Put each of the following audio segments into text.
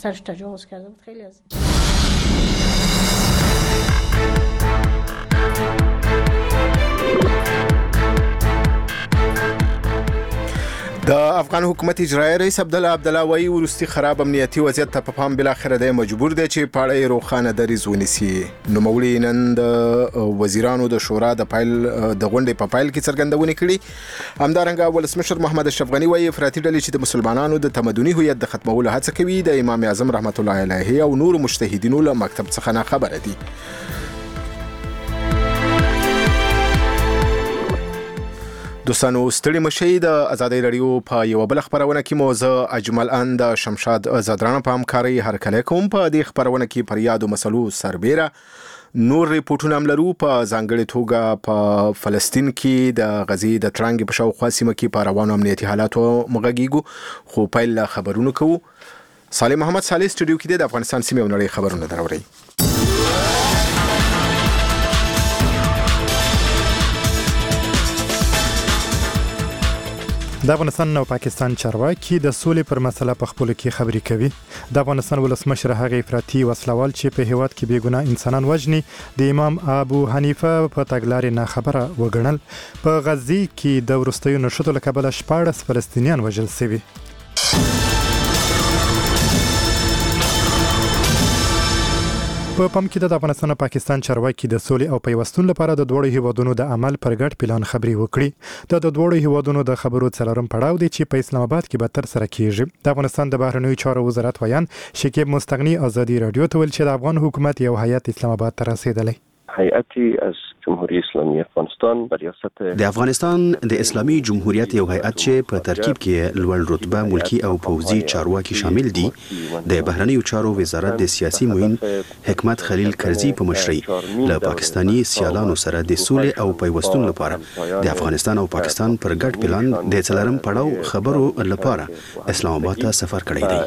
سرش تجاوز کرده بود. خیلی از د افغان حکومت اجرایی رئیس عبدالله وایي وروستي خراب امنیتي وضعیت ته په پام بل اخر د مجبور دی چې په اړه روخانه دریځ ونیسي. نوموړي نن د وزیرانو د شورا د غونډې په پایل کې څرګندونه کړې. همدارنګه ولسمشر محمد اشرف غني وایي افراطي ډلې چې د مسلمانانو د تمدني هویت د ختمولو هڅه کوي د امام اعظم رحمت الله علیه او نور مجتهدینو له مکتب څخه نه خبره دي. دوستانو ستړي مشي د ازادي رادیو په یو بل خبرونه کې موضوع اجمل اند شمشاد زادران په همکاري هرکله کوم په دې خبرونه کې پر یادو مسلو سربېره نور ریپورتونه هم لرو. په ځانګړې توګه په فلسطین کې د غزې د ترانګ په شاوخوا سیمه کې په روانو امنیتي حالاتو مغږیږو. خو پیل خبرونه کوو. صالح محمد صالح سټوډیو کې د افغانستان سیمه ونړۍ خبرونه دراوړي. د افغانستان او پاکستان چارواکي د سولې پر مسله په خپل کې خبرې کوي. د افغانستان ولسمشر هغه افراطي وسلوال چې په هیواد کې بیګناه انسانان وژني د امام ابو حنیفه په تګلارې نه خبره وګڼل. په غزې کې د وروستیو نشټو له کبله 14 فلسطینیان وژل شوي. په پام کې د افغانستان او پاکستان چارواکي د سولې او پیوستون لپاره د دوړو هیوادونو د عمل پر ګډ پلان خبري وکړي. د دوړو هیوادونو د خبرو څلورم پړاو دی چې په اسلام آباد کې به تر سره کیږي. د افغانستان د بهرنیو چارو وزارت ویان شکیب مستغنی ازادي رادیو ته ویل چې د افغان حکومت یو هیئت اسلام آباد ته رسیدلی. هیئتی از جمهوری اسلامی افغانستان بر ریاست د افغانستان د اسلامي جمهوریت یو هیئت چې په ترکیب کې لوړ رتبه ملکی او پوځي چارواکي شامل دي د بهرنیو چارو وزارت د سیاسي معین حکمت خلیل کرزي په مشرۍ له پاکستاني سیالانو سره د سولې او پیوستون لپاره د افغانستان او پاکستان پر ګډ پلان د څلورم پړاو خبرو لپاره اسلام آباد ته سفر کړی دی.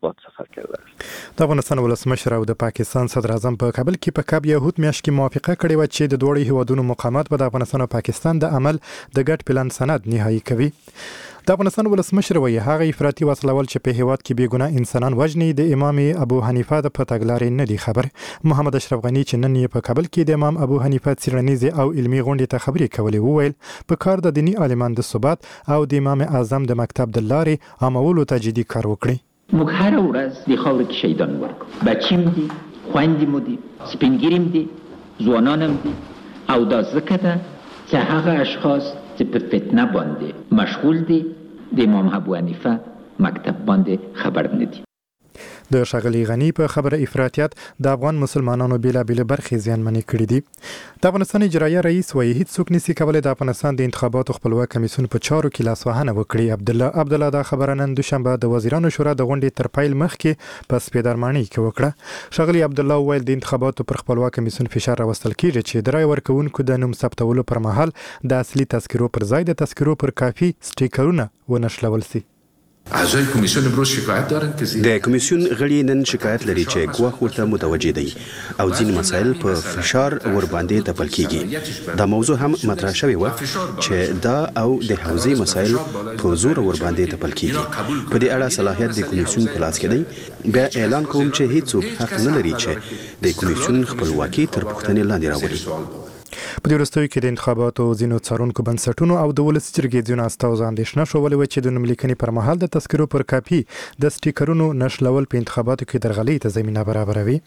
د افغانستان ولسمشر او د پاکستان صدر اعظم په کابل کې په کاب یهود میاشت کې موافقه کړې و چې د دوړو هیوادونو مقامات به د افغانستان او پاکستان د عمل د ګډ پلان سند نهایی کوي. د افغانستان ولسمشر وایي هغه افراطي وسلوال چې په هیواد کې بیګناه انسانان وژني د امام ابو حنیفه د په تګلارې نه دی خبر. محمد اشرف غني چې نن یې په کابل کې د امام ابو حنیفه څیړنیزې او علمي غونډې ته خبرې کولې وویل په کار د دیني عالمان د ثبات او د امام اعظم د مکتب د لارې عامولو ته جدي کار وکړي. موږ هر ورځ د خاورې کې شهیدان ورکو. بچیم دي، خویندې مو دي، سپینګیریم دي، ځوانانم دي او دا ځکه ده چې هغه اشخاص چې په فتنه باندې مشغول دي د امام ابو حنیفه مکتب باندې خبر نه دي. د ښاغلي غني په خبره افراطیت د افغان مسلمانانو بیلابېل برخې زیانمنې کړې دي. د افغانستان اجرایه رئیس وایي هیڅوک نشي کولی د افغانستان د انتخاباتو خپلواک کمیسیون په چارو کې لاسوهنه وکړي. عبدالله دا خبره نن دوشنبه د وزیرانو شورا د غونډې تر پیل مخکې په سپیدرمانۍ کې وکړه. ښاغلي عبدالله وویل د انتخاباتو پر خپلواک کمیسیون فشار راوستل کیږي چې د رای ورکوونکو د نوم ثبتولو پر مهال د اصلي تذکرو پر ځای د تذکرو پر کاپي سټیکرونه ونښلول شي. اعضای کمیسیون امروز شکایت دارن که د کمیسیون غړي نن شکایت لري چې ګواښ ورته متوجه دي او ځینې مسایل په فشار ور باندې تپل کیږي. دا موضوع هم مطرح شوی و چې دا او د حوزې مسایل په زور ور باندې تپل کیږي. په دې اړه صلاحیت د کمیسیون په لاس کې دی. بیا اعلان کوم چې هیڅوک حق نه لري چې د کمیسیون خپلواکي تر پوښتنې لاندې راوړي. په دې وروستیو کې د انتخاباتو ځینو څارونکو بنسټونو او د ولسي جرګې ځینو استازو اندېښنه ښودلې وه چې د نوملیکنې پر مهال د تذکرو پر کاپي د سټیکرونو نښلول په انتخاباتو کې درغلۍ ته زمینه برابروي.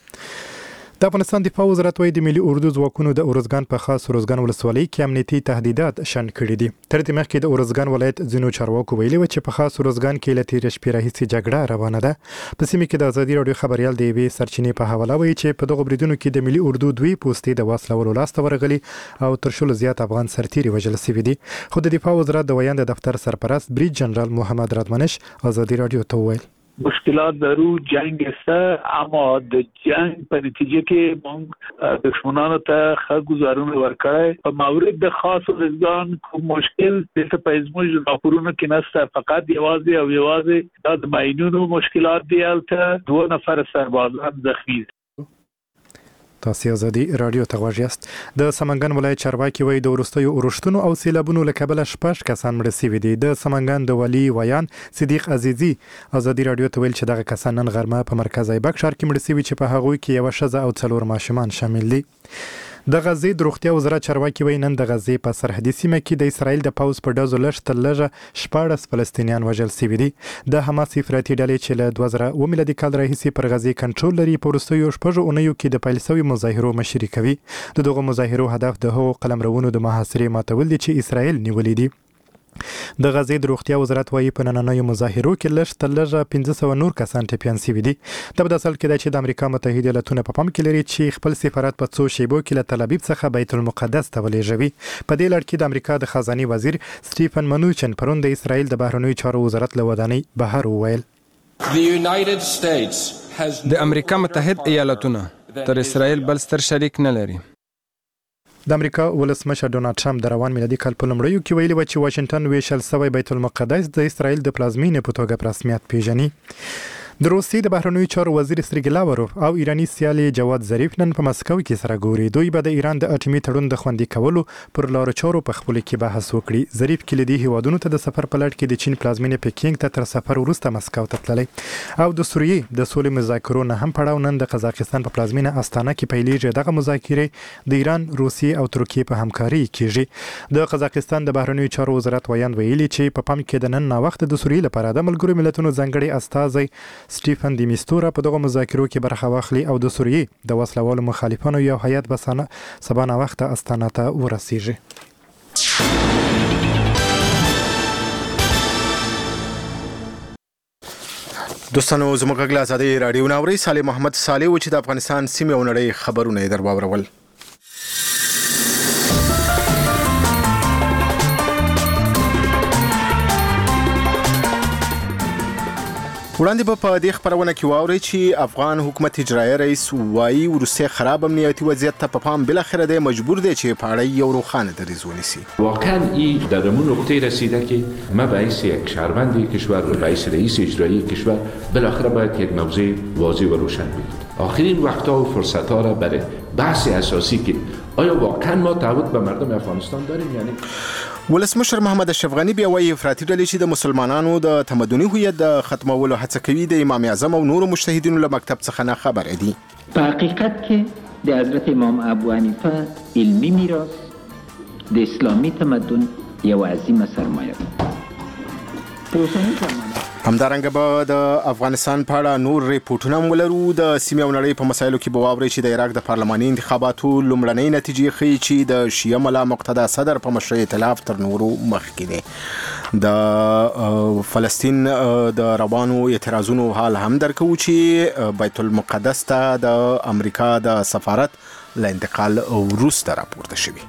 د افغانستان دفاع وزارت وايي د ملي اردو ځواکونو د اورزګان په خاص اورزګان ولسوالۍ کې امنیتي تهدیدات شنډ کړي دي. تر دې مخکې د اورزګان ولایت ځینو چارواکو ویلي و چې په خاص اورزګان کې له تېرې شپې راهیسې جګړه روانه ده. په سیمه کې د ازادي راډیو خبریال د یوې سرچینې په حواله وایي چې په دغو بریدونو کې د ملي اردو 2 پوستې د وسلولو لاسته ورغلي او تر شلو زیات افغان سرتیري وژل شوي دي. خو د دفاع وزارت د ویان د دفتر سرپرست بریج جنرال محمد رادمنش ازادي راډیو ته وویل مشکلات ضرور جنگ است اما د جنگ په نتیجه کې موږ دښمنانو ته ښه ګزارونه ورکړی. په مورد د خاص ورزګان کوم مشکل دلته په زموږ راپورونو کې نشته. فقط یوازې د ماینونو مشکلات دي. هلته 2 نفر سربازان زخمی دي. تاسو ازادي رادیو ته غوږ یاست. د سمنګان ولایت چارواکي وایي د وروستیو اورښتونو او سیلابونو له کبله 6 کسان مړه شوي دي. د سمنګان د والي ویان صدیق عزیزي ازادي رادیو ته ویل چې دغه کسان نن غرمه په مرکز ایبک ښار کې مړه شوي چې په هغوی کې یوه ښځه او 4 ماشومان شامل دي. د غزې د روغتیا وزارت چارواکي وایي نن د غزې په سرحدي سیمه کې د اسرائیل د پوځ په ډزو لږ تر لږه 14 فلسطینیان وژل شوي دي. د حماس افراطي ډلې چې له 2000 میلادي کال راهیسې پر غزې کنټرول لري په وروستیو 6 اونیو کې د پیل شویو مظاهرو مشري کوي. د دغو مظاهرو هدف د هغو قلمرونو د محاصرې ماتول دي چې اسرائیل نیولي دي. د غزې د روغتیا وزارت وایي په نننیو مظاهرو کې لږ تر لږه 1500 نور کسان ټپیان شوي دي. دا په اصل کې ده چې د امریکا متحده ایالاتونه په پام کې لري چې خپل سفارت په څو شیبو کې له تل ابیب څخه بیت المقدس ته ولېږوي. په دې لړ کې د امریکا د خزانه وزیر سټیفن منوچن پرون د اسرائیل د بهرنیو چارو وزارت له ودانۍ بهر وویل د امریکا متحده ایالاتونه تر اسرائیل بل ستر شریک نه لري. د امریکا ولسمشر ډونالد ټرمپ د روان میلادي کال په لومړیو کې ویلي و چې واشنگټن ویشل شوی بیت المقدس د اسرائیل د پلازمینې په توګه په رسمیت پیژني. د روسیې د بهرنیو چارو وزیر سرګی لاوروف او ایرانی سیالي جواد ظریف نن په مسکو کې سره ګوري. دوی به د ایران د اټومي تړون د خوندي کولو پر لارو چارو په خپل کې بحث وکړي. ظریف کلیدي هیوادونو ته د سفر په لړ کې د چین پلازمینې پکینګ ته تر سفر وروسته مسکو ته تللی او د سوریې د سولې مذاکرو نه هم پړاو نن د قزاقستان په پلازمینه استانه کې پیلېږي. دغه مذاکرې د ایران، روسیې او ترکیې په همکاري کېږي. د قزاقستان د بهرنیو چارو وزارت ویان ویلي چې په پام کې د نن وخت د سوریې لپاره د ملګرو ملتونو ځانګړي استازی سټیفن دیمیستورا په دغه مذاکرو کې برخه واخلي او د سوریې د وسلوالو مخالفانو یو هیئت به سبا ناوخته استانه ته ورسیږي. دوستانو زموږ غږ له ازادي رادیو نه اورئ. صالح محمد صالح و چې د افغانستان سیمې او نړۍ خبرونه یې در واورول. وړاندې به په دې خبرونه کې واورئ چې افغان حکومت اجرایي رئیس وایي وروستی خراب امنیتي وضعیت ته په پام بالاخره دی مجبور دی چې په اړه یو روښانه دریځ ونیسي. واقعا این در اون نقطه رسیده که ما باعث یک شهروند کشور و باعث رئیس اجرایی کشور بالاخره باید یک موضوع واضح و روشن بگید. آخرین وقتها و فرصتها را برای بحث اساسی که آیا واقعا ما تعهد به مردم افغانستان داریم یعنی ولسمشر محمد اشرف غنی بیا وایي افراطي ډلې چې د مسلمانانو د تمدني هویت د ختمولو هڅه کوي د امام اعظم او نورو مجتهدینو له مکتب څخه نه خبره دي. په حقیقت کې د حضرت امام ابو حنیفه علمی میراث د اسلامي تمدن یو عظیمه سرمایه ده. همدارنګه به د افغانستان په اړه نور ریپورټونه هم ولرو. د سیمې او نړۍ په مسایلو کې به واورئ چې د عراق د پارلماني انتخاباتو لومړنۍ نتیجې ښیي چې د شیعه ملا مقتدا صدر په مشرۍ ائتلاف تر نورو مخکې دی. د فلسطین د روانو اعتراضونو حال هم درکو چې بیت المقدس ته د امریکا د سفارت له انتقال وروسته راپورته شوی.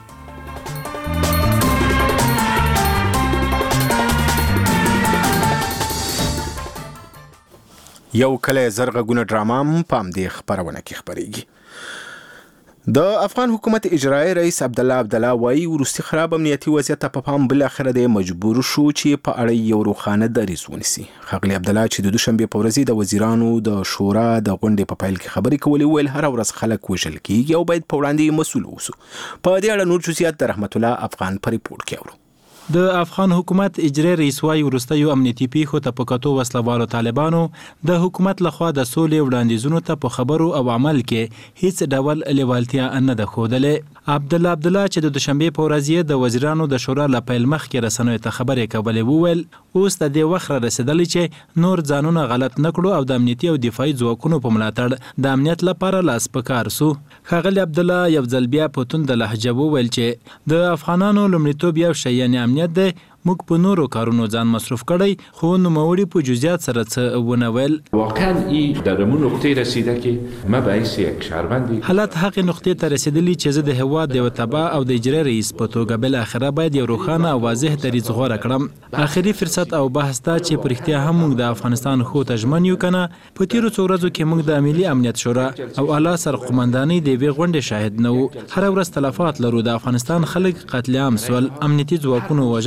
یو کله زرغونه ډرامه په همدې خبرونه کې خبرېږي. د افغان حکومت اجرایي رئیس عبدالله وایي وروستي خراب امنیتي وضعیت ته په پام بالاخره د مجبور شو چې په اړه یو روښانه دریځ ونیسي. ښاغلي عبدالله چې د دوشنبې په ورځ د وزیرانو د شورا د غونډې په پیل کې خبرې کولې ویل هر ورځ خلک وژل کیږي او باید په وړاندې مسؤل اوسو. په دې اړه نور جزئیات د رحمت الله افغان په ریپورت کې اورو. د افغان حکومت اجرایي رئیس وایي وروستیو امنیتي پیښو ته په کتو وسلوالو طالبانو د حکومت لخوا د سولې وړاندیزونو ته په خبرو او عمل کې هیڅ ډول لیوالتیا نه ده ښودلې. عبدالله چې د دوشنبې په ورځ د وزیرانو د شورا له پیل مخکې رسنیو ته خبرې کولې وویل اوس د دې وخت را رسېدلی چې نور ځانونه غلط نه کړو او د امنیتي او دفاعي ځواکونو په ملاتړ د امنیت لپاره لاس په کار سو. ښاغلي عبدالله یو ځل بیا په تونده لهجه وویل چې د افغانانو لومړیتوب یو شی یعنې امنیت دی. موږ په نورو کارونو ځان مصروف کړی خو نوموړي په جزئیات سره څه ونه ویل. واقعا این در اون نقطه رسیده که ما باعث یک شهروندی حالت هغې نقطې ته رسېدلي چې زه د هېواد د یو تبع او د اجرایي رئیس په توګه بالاخره باید یو روښانه او واضح دریځ غوره کړم. آخري فرصت او بحث ته چې په رښتیا هم موږ د افغانستان ښو ته ژمن یو که نه. په تېرو څو ورځو کې موږ د ملي امنیت شورا او اعلی سرقمندانۍ د یوې غونډې شاهد نه وو. هره ورځ تلفات لرو. د افغانستان خلک قتل عام سول. امنیتي ځواکونو وژنو ته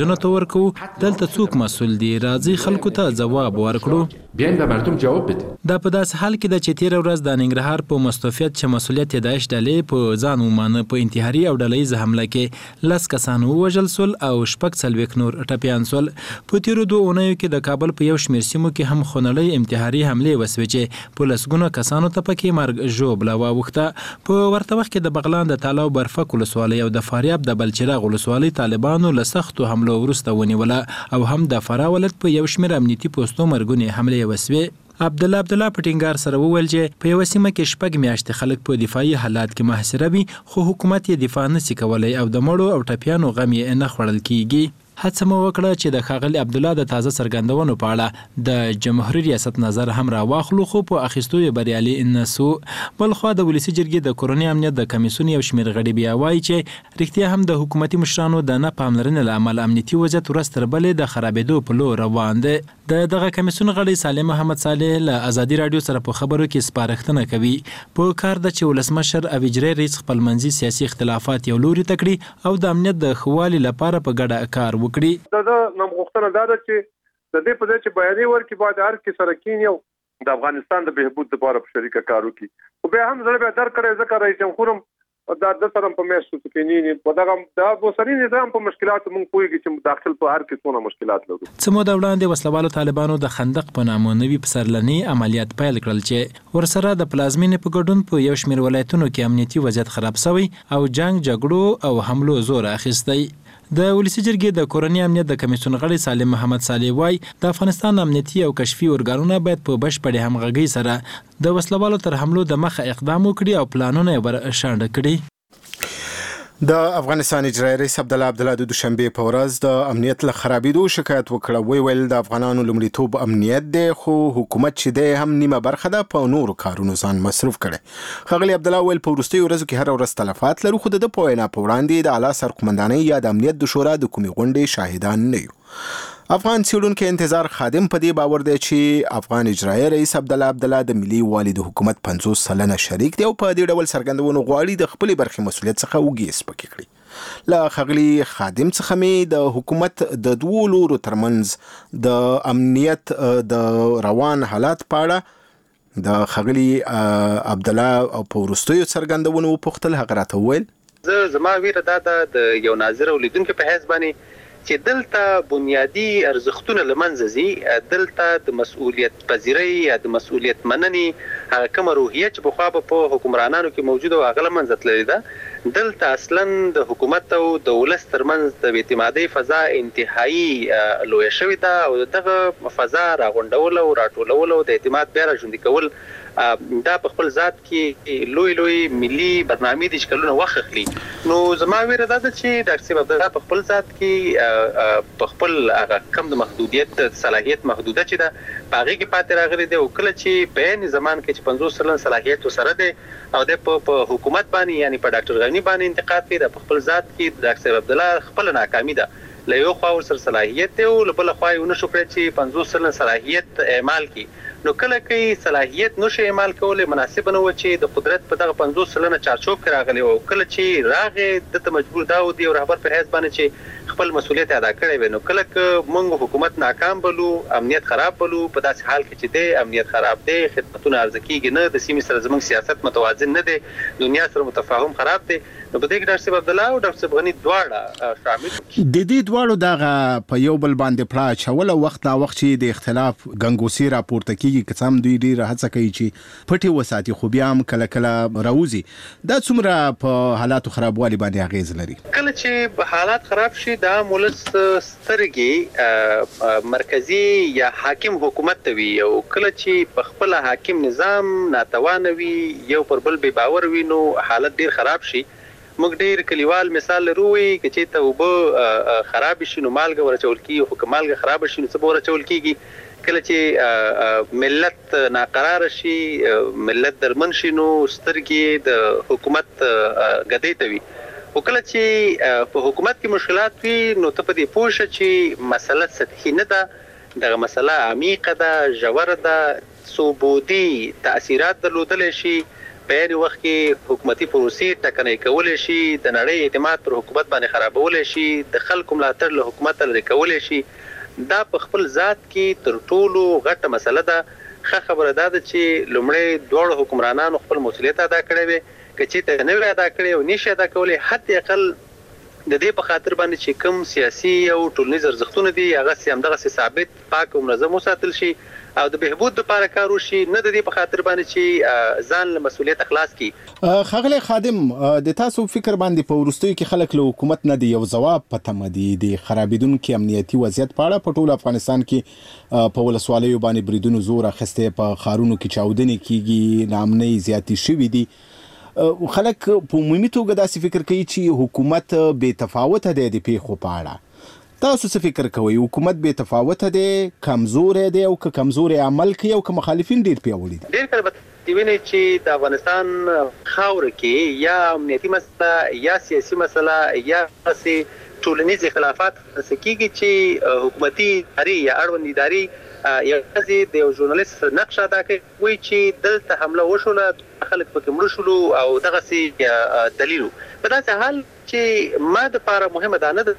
ورکو دلته څوک مسؤل دي راځي خلکو ته ځواب ورکړو بیاین به مردم جواب بده. دا په داسې حال کې ده چې تېره ورځ د ننګرهار په مستوفیت چې مسؤلیت یې داعش ډلې په ځان ومانه په انتحاري او ډلهییزه حمله کې 10 کسان ووژل سول او 40 نور ټپیان سول. په تېرو 2 اونیو کې د کابل په یو شمېر سیمو کې هم خونړۍ انتحاري حملې وسوې چې په لسګونه کسانو ته پکې مرګ ژوبله واوښته. په ورته وخت کې د بغلان د تاله او برفک ولسوالۍ او د فاریاب د بلچراغ ولسوالۍ طالبانو له سختو حملو وروسته ونیوله او هم د فراه ولایت په یو شمېر امنیتي پوستو مرګونې حملې وسوې. عبدالله په ټینګار سره وویل چې په یوه سیمه کې 6 میاشتې خلک په دفاعي حالات کې محاصره وي خو حکومت یې دفاع نشي کولی او د مړو او ټپیانو غم یې نه خوړل کیږي. هڅه مو وکړه چې د ښاغلي عبدالله د تازه څرګندونو په اړه د جمهوریت ریاست نظر هم راواخلو خو په اخیستو یې بریالي نسو. بلخوا د ولسي جرګې د کورنۍ امنیت د کمیسیون یو شمېر غړي بیا وایي چې رښتیا هم د حکومتي مشرانو د نه پاملرنې له امله امنیتي وضعیت ورځ تر بلې د خرابېدو په لور روان دی. دغه کمیسیون غړی سالم محمد صالح له ازادي راډیو سره په خبرو کې سپارښتنه کوي په کار ده چې ولسمشر او اجرایي رئیس خپلمنځي سیاسي اختلافات یو لوري ته کړي او د امنیت د ښه والي لپاره په ګډه کار وکړي. دا نوغوښتنه دا ده چې د دې په ځای چې بیانیې ورکړي باید هر کې سره کینی او د افغانستان د بهبود لپاره په شریکه کار وکړي. خو بیا هم زړه بیا درک کړی ځکه رئیس جمهور هم دا د سره په میاشتو کې کینی په دغه د اوسني نظام په مشکلاتو موږ پوهیږو چې داخل په هر کې څونه مشکلات لرو. څه موده وړاندې وسلوالو طالبانو د خندق په نامه نوي پسرلني عملیات پیل کړل چې ورسره د پلازمینې په ګډون په یو شمېر ولایتونو کې امنیتي وضعیت خراب شوی او جګړو او حملو زور اخیستی. د ولسي جرګې د کورنۍ امنیت د کمیسیون غړی سالم محمد صالح وایي د افغانستان امنیتي او کشفي ارګانونه باید په بشپړې همغږۍ سره د وسلوالو تر حملو د مخه اقدام وکړي او پلانونه یې ورشانډه کړي. د افغانستان اجرایي رئیس عبدالله د دوشنبه په ورځ د امنیت له خرابېدو شکایت وکړ. ویل د افغانانو لومړیتوب امنیت دی خو حکومت چې دی هم نیمه برخه ده په نورو کارونو ځان مصروف کړي. ښاغلي عبدالله ویل په وروستیو ورځو کې هر ورځ تلفات لرو خو د په وینا په وړاندې د اعلی سرقومندانۍ یا د امنیت د شورا د کومې غونډې شاهدان نه یو. افغان څېړونکي انتظار خادم په دې باور دی چې افغان اجرایي رئیس عبدالله د ملي والي د حکومت 50% شریک دی او په دې ډول څرګندونو غواړي د خپلې برخې مسؤلیت څخه وږي سپکې کړي. له ښاغلي خادم څخه مې د حکومت د 2 لورو ترمنځ د امنیت د روان حالات په اړه د ښاغلي عبدالله او په وروستیو څرګندونو وپوښتل. هغه راته وویل زما ویره دا ده د یو ناظر او لیدونکي په حیث باندې چې دلته بنیادی ارزښتونه لمنځه ځي، دلته د مسؤلیت پذیرۍ یا د مسؤلیت مننې هغه کومه روحیه چې پخوا په حکمرانانو کې موجوده وه هغه له منځه تللې ده. دلته اصلا د حکومت او د ولس ترمنځ د اعتمادۍ فضا انتهایی لویه شوې ده او دغه فضا راغونډول او راټولول او د اعتماد بیا راژوندي کول دا په خپل ذات کې لوی ملي برنامې دي چې کلونه وخت اخلي. نو زما ویره دا ده چې ډاکټر صاحب عبدالله په خپل ذات کې په خپل هغه کم د محدودیت صلاحیت محدوده چې ده په هغې کې پاتې راغلی دی او کله چې په عین زمان کې چې 50% صلاحیت ورسره دی او د په حکومت باندې یعنی په ډاکټر غني باندې انتقاد کوي، په خپل ذات کې ډاکټر صاحب عبدالله خپل ناکامي ده. له یو خوا ورسره صلاحیت دی او له بله خوا یې ونه شو کړی چې 50% صلاحیت اعمال کړي. نو کله کې صلاحیت نشي اعمال کولای مناسب نه و چې د قدرت په دغه 50% چارچوب کې راغلی او کله چې راغې دته مجبور دا و دی او رهبر په حیث باندې چې خپل مسؤلیت ادا کړی وي. نو کله کې موږ حکومت ناکام بلو، امنیت خراب بلو، په داسې حال کې چې دی امنیت خراب دی، خدمتونه عرضه کیږي نه، د سیمې سره زموږ سیاست متوازن نه دی، دنیا سره متفاهم خراب دی. نو په دې کې ډاکټر صاحب عبدالله او ډاکټر صاحب غني دواړه شامل د دې دواړو دغه په یو بل باندې پړه اچول او وخت نا وخت چې د اختلاف ګنګوسي راپورته کیږي که څه دوی ډېره هڅه کوي چې پټې وساتي خو بیا هم کله کله راوځي. دا څومره په حالاتو خرابوالي باندې اغیز لري؟ کله چې حالات خراب شي دا مولس سترګې مرکزی یا حاکم حکومت ته وي او کله چې په خپل حاکم نظام ناتوانه وي یو پر بل بې باور وي نو حالت ډیر خراب شي. موږ ډیر کلیوال مثال لرو وي که چې ته اوبه خراب شي نو مالګه ورچول کیږي، خو که مالګه خراب شي نو څه به ورچول کیږي. کله چې ملت ناقرار شي، ملت درمن شي نو سترګې د حکومت ګدۍ ته وي. او کله چې په حکومت کې مشکلات وي نو ته په دې پوه شه چې مسله سطحي نه ده، دغه مسله عمیقه ده، ژوره ده، څو بعدي تاثیرات درلودلی شي په یوه وخت کې حکومتي پروسې ټکنۍ کولای شي، د نړۍ اعتماد پر حکومت باندې خرابولی شي، د خلکو ملاتړ له حکومت لرې کولی شي. دا په خپل ذات کې تر ټولو غټه مسله ده. ښه خبره دا ده چې لومړی دواړو حکمرانانو خپل مسؤلیت ادا کړی وي. که چېرته نه وي ادا کړی او نشي ادا کولی، حتی اقل د دې په خاطر باندې چې کوم سیاسي او ټولنیز ارزښتونه دي هغه همدغسې ثابت، پاک او منظم وساتل شي او د بهبود لپاره کار وشي، نه د دې په خاطر باندې چې ځان له مسؤلیت خلاص کړي. ښاغلی خادم، د تاسو فکر باندې په وروستیو کې خلک له حکومت نه د یو ځواب په تمه دي د خرابېدونکي امنیتي وضعیت په اړه. په ټول افغانستان کې په ولسوالیو باندې بریدونو زور اخیستی، په ښارونو کې چاودنې کېږي، ناامنۍ زیاتې شوي دي. خلک په عمومي توګه داسې فکر کوي چې حکومت بې تفاوته دی د پیښو په اړه. تاسو څه فکر کوئ؟ حکومت بې تفاوته دی، کمزوری دی، او که کمزوری عمل کوي او که مخالفین ډېر پیاوړي دي؟ ډېر کله به وینئ چې د افغانستان خاوره کې یا امنیتي مسله یا سیاسي مسله یا داسې ټولنیز اختلافات څه کېږي چې حکومتي ادارې یا اړوند ادارې یوازې د یو ژورنالیست نقش ادا کوي، وایي چې دلته حمله وشوله، خلک پکې مړه شولو او دغسې دلیل. په داسې حال چې ما دپاره مهمه دا نه ده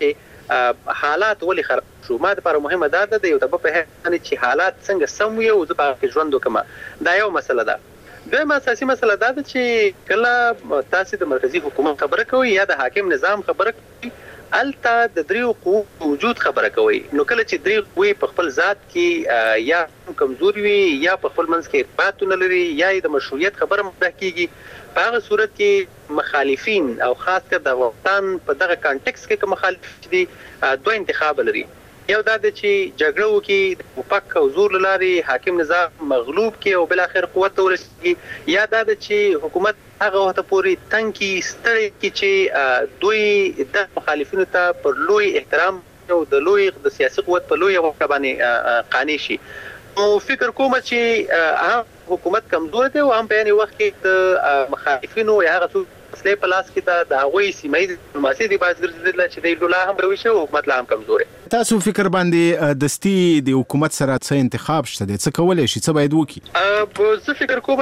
چې حالات ولې خراب شو، ما دپاره مهمه دا ده د یو طبه په حیث باندې چې حالات څنګه سم وي او زه په هغه کې ژوند وکړم. دا یو مسله ده. دویمه اساسي مسله دا ده چې کله تاسې د مرکزي حکومت خبره کوئ یا د حاکم نظام خبره کوئ، هلته د دریو قوو وجود خبره کوئ. نو کله چې درې قوې په خپل ذات کې یا کمزوري وي یا په خپل منځ کې ارتباط نه لري یا د مشروعیت خبره مطرح کېږي، په هغه صورت کې مخالفین او خاص کر د افغانستان په دغه کانټکس کې که مخالف دي، دوه انتخاب لري. یو دا ده چې جګړه وکړي، د ټوپک او زور له لارې حاکم نظام مغلوب کړي او بالاخر قوت ته ورسېږي، یا دا ده چې حکومت هغه وخته پورې تنګ کړي، ستړی کړي چې دوی د مخالفینو ته پر لوی احترام او د سیاسي قوت په لوی غوښه باندې قانع شي. نو فکر کوم چې هم حکومت کمزور دی او هم په یعنې وخت کې د مخالفینو یا هغه څوک مسلې په لاس کې د هغوی سیمه ییز ډیپلوماسي دی باید ګرځېدله چې دی لا هم روي شي او حکومت لا هم کمزور دی. تاسو فکر باندې دستي د حکومت سره څه انتخاب شته دی؟ څه کولی شي؟ څه باید وکړي؟ زه فکر کوم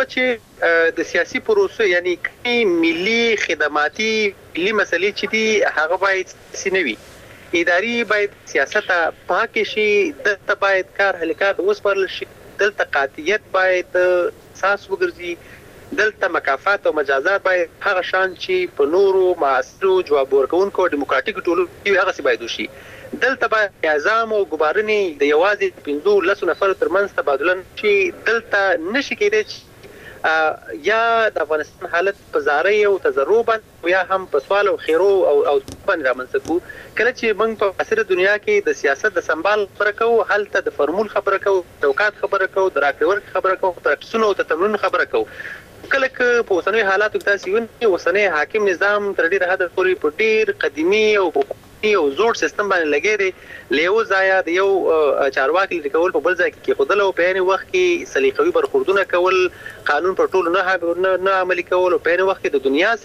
چې د سیاسي پروسو یعنی ملي خدماتي ملي مسلې چې دي هغه باید سیاسي نه وي. اداري باید سیاست پاکه شي، دلته باید کار هلکات وسپارل شي، دلته قاطعیت باید اساس وګرځي، دلته مکافات او مجازات باید هغه شان چې په نورو معاصرو جواب ورکوونکو ډیموکراتیک ټولنو کې هغسې باید وشي. دلته باید اعزام او ګمارنې د یوازې 15 نفرو ترمنځ تبادله نه شي. دلته نشي کېدی چې یا د افغانستان حالت په زارۍ او تضرع باندې یا هم په سوال او خیرو او باندې رامنځته کړو. کله چې موږ په معاصره دنیا کې د سیاست د سمبال خبره کوو، هلته د فرمول خبره کوو، د اوقات خبره کوو، د راکړې ورکړې خبره کوو، د پراکټسونو او تمرینونو خبره کوو. کله که په اوسنیو حالاتو کې تاسې وینئ اوسنی حاکم نظام تر ډېره حده پورې په ډېر قدیمي او او زوړ سیستم باندې لګی دی. له یو ځایه د یو چارواکي لرې کول په بل ځای کې کېښودل او په یعنې وخت کې سلیقوي برخوردونه کول، قانون پر ټولو نه عملي کول او په یعنې وخت کې د دنیا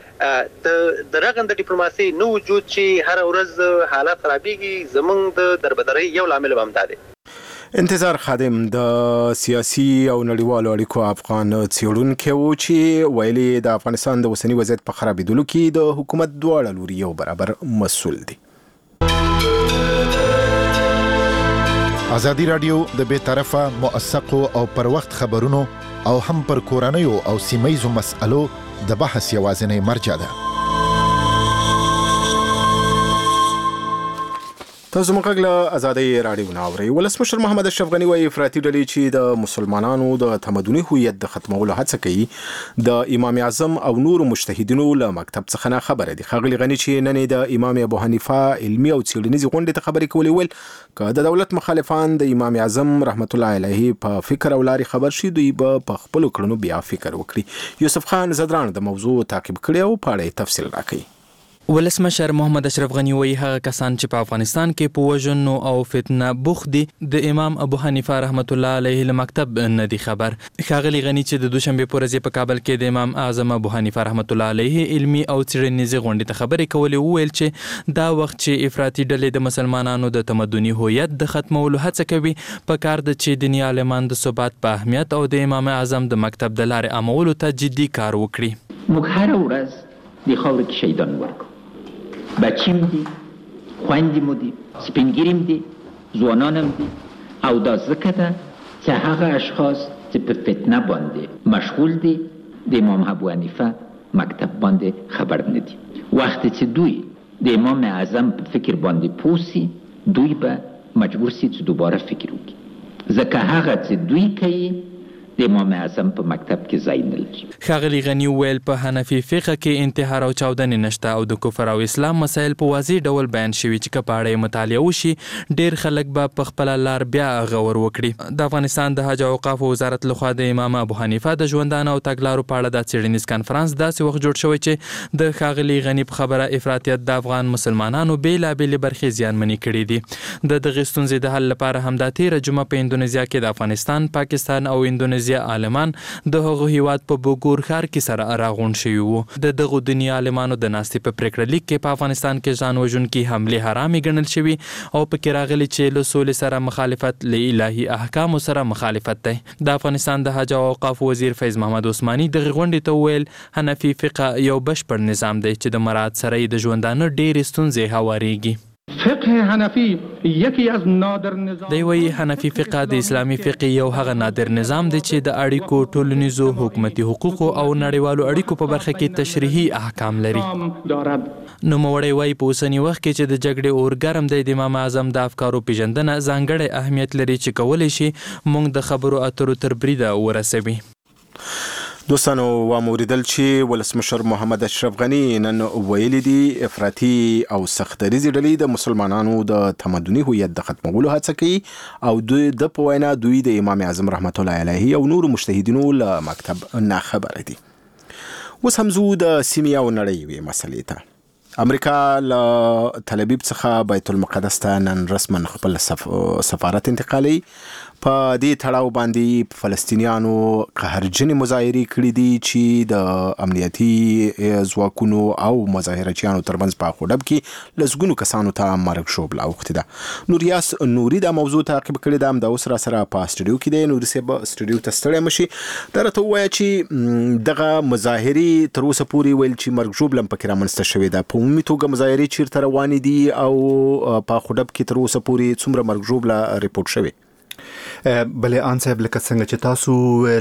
سره د رغنده ډیپلوماسي نه وجود چې هره ورځ حالات خرابېږي. زموږ د دربدرۍ یو لامل هم دا دی. انتظار خادم د سیاسي او نړیوالو اړیکو افغان څېړونکی و چې ویلي د افغانستان د اوسني وضعیت په خرابېدلو کې د حکومت دواړه لوري یو برابر مسؤل دي. ازادي راډیو د بې طرفه موثقو او پر وخت خبرونو او هم پر کورنیو او سیمه‌ییزو مسألو د بحث یوازینی مرجع ده. تاسو موږ له ازادي راډیو نه اورئ. ولسمشر محمد اشرف غني وايي افراطي ډلې چې د مسلمانانو د تمدني هویت د ختمولو هڅه کوي د امام اعظم او نور مجتهدینو له مکتب څخه نه خبره دي. ښاغلي غني چې نن د امام ابو حنیفه علمي او څېړنیزې غونډې ته خبرې کولې ویل که د دولت مخالفان د امام اعظم رحمت الله علیه په فکر او لارې خبر شي دوی به په خپلو کړنو بیا فکر وکړي. یوسف خان زدران د موضوع تعقیب کړی او په اړه یې تفصیل راکوي. ولسمشر محمد اشرف غنی وایي هغه کسان چې په افغانستان کې په وژنو او فتنه بوخت دي د امام ابو حنیفه رحمت الله علیه له مکتب نه دي خبر. ښاغلي غنی چې د دوشنبه په ورځ په کابل کې د امام اعظم ابو حنیفه رحمت الله علیه علمي او څېړنیزې غونډې ته خبرې کولې، وویل چې دا وخت چې افراطي ډلې د مسلمانانو د تمدني هویت د ختمولو هڅه کوي، په کار ده چې دیني عالمان د ثبات په اهمیت او د امام اعظم د مکتب د لارې عامولو ته جدي کار وکړي. موږ هره ورځ د خاورې کې شهیدان ورکو، بچیم دي، خویندې مو دي، سپینګیریم دي، ځوانانم دي، او دا ځکه ده چې هغه اشخاص چې په فتنه باندې مشغول دي د امام ابو حنیفه مکتب باندې خبر نه دي. وقتی چې دوی د امام اعظم په فکر باندې پوسی، دوی به مجبور سي چې دوباره فکر وکړي، ځکه هغه چې دوی کوي د امام اعظم په مکتب کې ځای نه لري. ښاغلي غني وویل په حنفي فقه کې انتحار او چاودنې نشته او د کفر او اسلام مسایل په واضح ډول بیان شوي چې که په اړه یې مطالعه وشي ډېر خلک به په خپله لار بیا غور وکړي. د افغانستان د حج او اوقافو وزارت لخوا د امام ابو حنیفه د ژوندانه او تګلارو په اړه د څېړنیز کنفرانس داسې وخت جوړ شوی چې د ښاغلي غني په خبره افراطیت د افغان مسلمانانو بېلابېلې برخې زیانمنې کړي دي. د دغې ستونزې د حل لپاره همدا تېره جمعه په اندونیزیا کې د افغانستان، پاکستان او اندونیزیا عالمان د هغو هیواد په بوګور ښار کې سره راغونډ شوي وو. د دغو دیني عالمانو د ناستې په پریکړه لیک کې په افغانستان کې ځان وژونکي حملې حرامې ګڼل شوي او پکې راغلي چې له سولې سره مخالفت له الهي احکامو سره مخالفت دی. د افغانستان د حج او اوقاف وزیر فیض محمد عثماني دغې غونډې ته وویل حنفي فقه یو بشپړ نظام دی چې د مراعات سره یې د ژوندانه ډېرې ستونزې هوارېږي. فقه حنفی یکی از نادر نظام دی وایي حنفي فقه د اسلامي فقه یو هغه نادر نظام دی چې د اړیکو، ټولنیزو، حکومتي حقوقو او نړیوالو اړیکو په برخه کې تشریحي احکام لري. نوموړی وایي په اوسني وخت کې چې د جګړې اور ګرم دی، د امام اعظم د افکارو پیژندنه ځانګړی اهمیت لري چې کولی شي موږ د خبرو اترو تر بریده ورسوي. دوستانو واوریدل چې ولسمشر محمد اشرف غنی نن ویلي دي افراطي او سختدریزې ډلې د مسلمانانو د تمدني هویت د ختمولو هڅه کوي او دوی د په وینا دوی د امام اعظم رحمت الله علیه او نور مجتهدینو له مکتب نه خبره دي. اوس هم زو د سیمې او نړۍ یوې مسلې ته. امریکا له تل ابیب څخه بیت المقدس ته نن رسما خپل سفارت انتقالي. په دې تړاو باندې فلسطینیانو قهرجنې مظاهرې کړې دي چې د امنیتي ځواکونو او مظاهرچیانو ترمنځ په خوډب کې لسګونو کسانو ته مرګ ژوبله اوښتې ده. نوریاس نوري دا موضوع تعقیب کړې ده، همدا اوس را سره په سټوډیو کې دی. نوري صاحب سټوډیو ته ستړی مشي، دا راته ووایه چې دغه مظاهرې تر اوسه پورې ویل چې مرګ ژوبله هم پکې رامنځته شوې ده. په عمومي توګه مظاهرې چیرته روانې دي او په خوډب کې تر اوسه پورې څومره مرګ ژوبله ریپورټ شوې؟ بلې آن صاحب لکه څنګه چې تاسو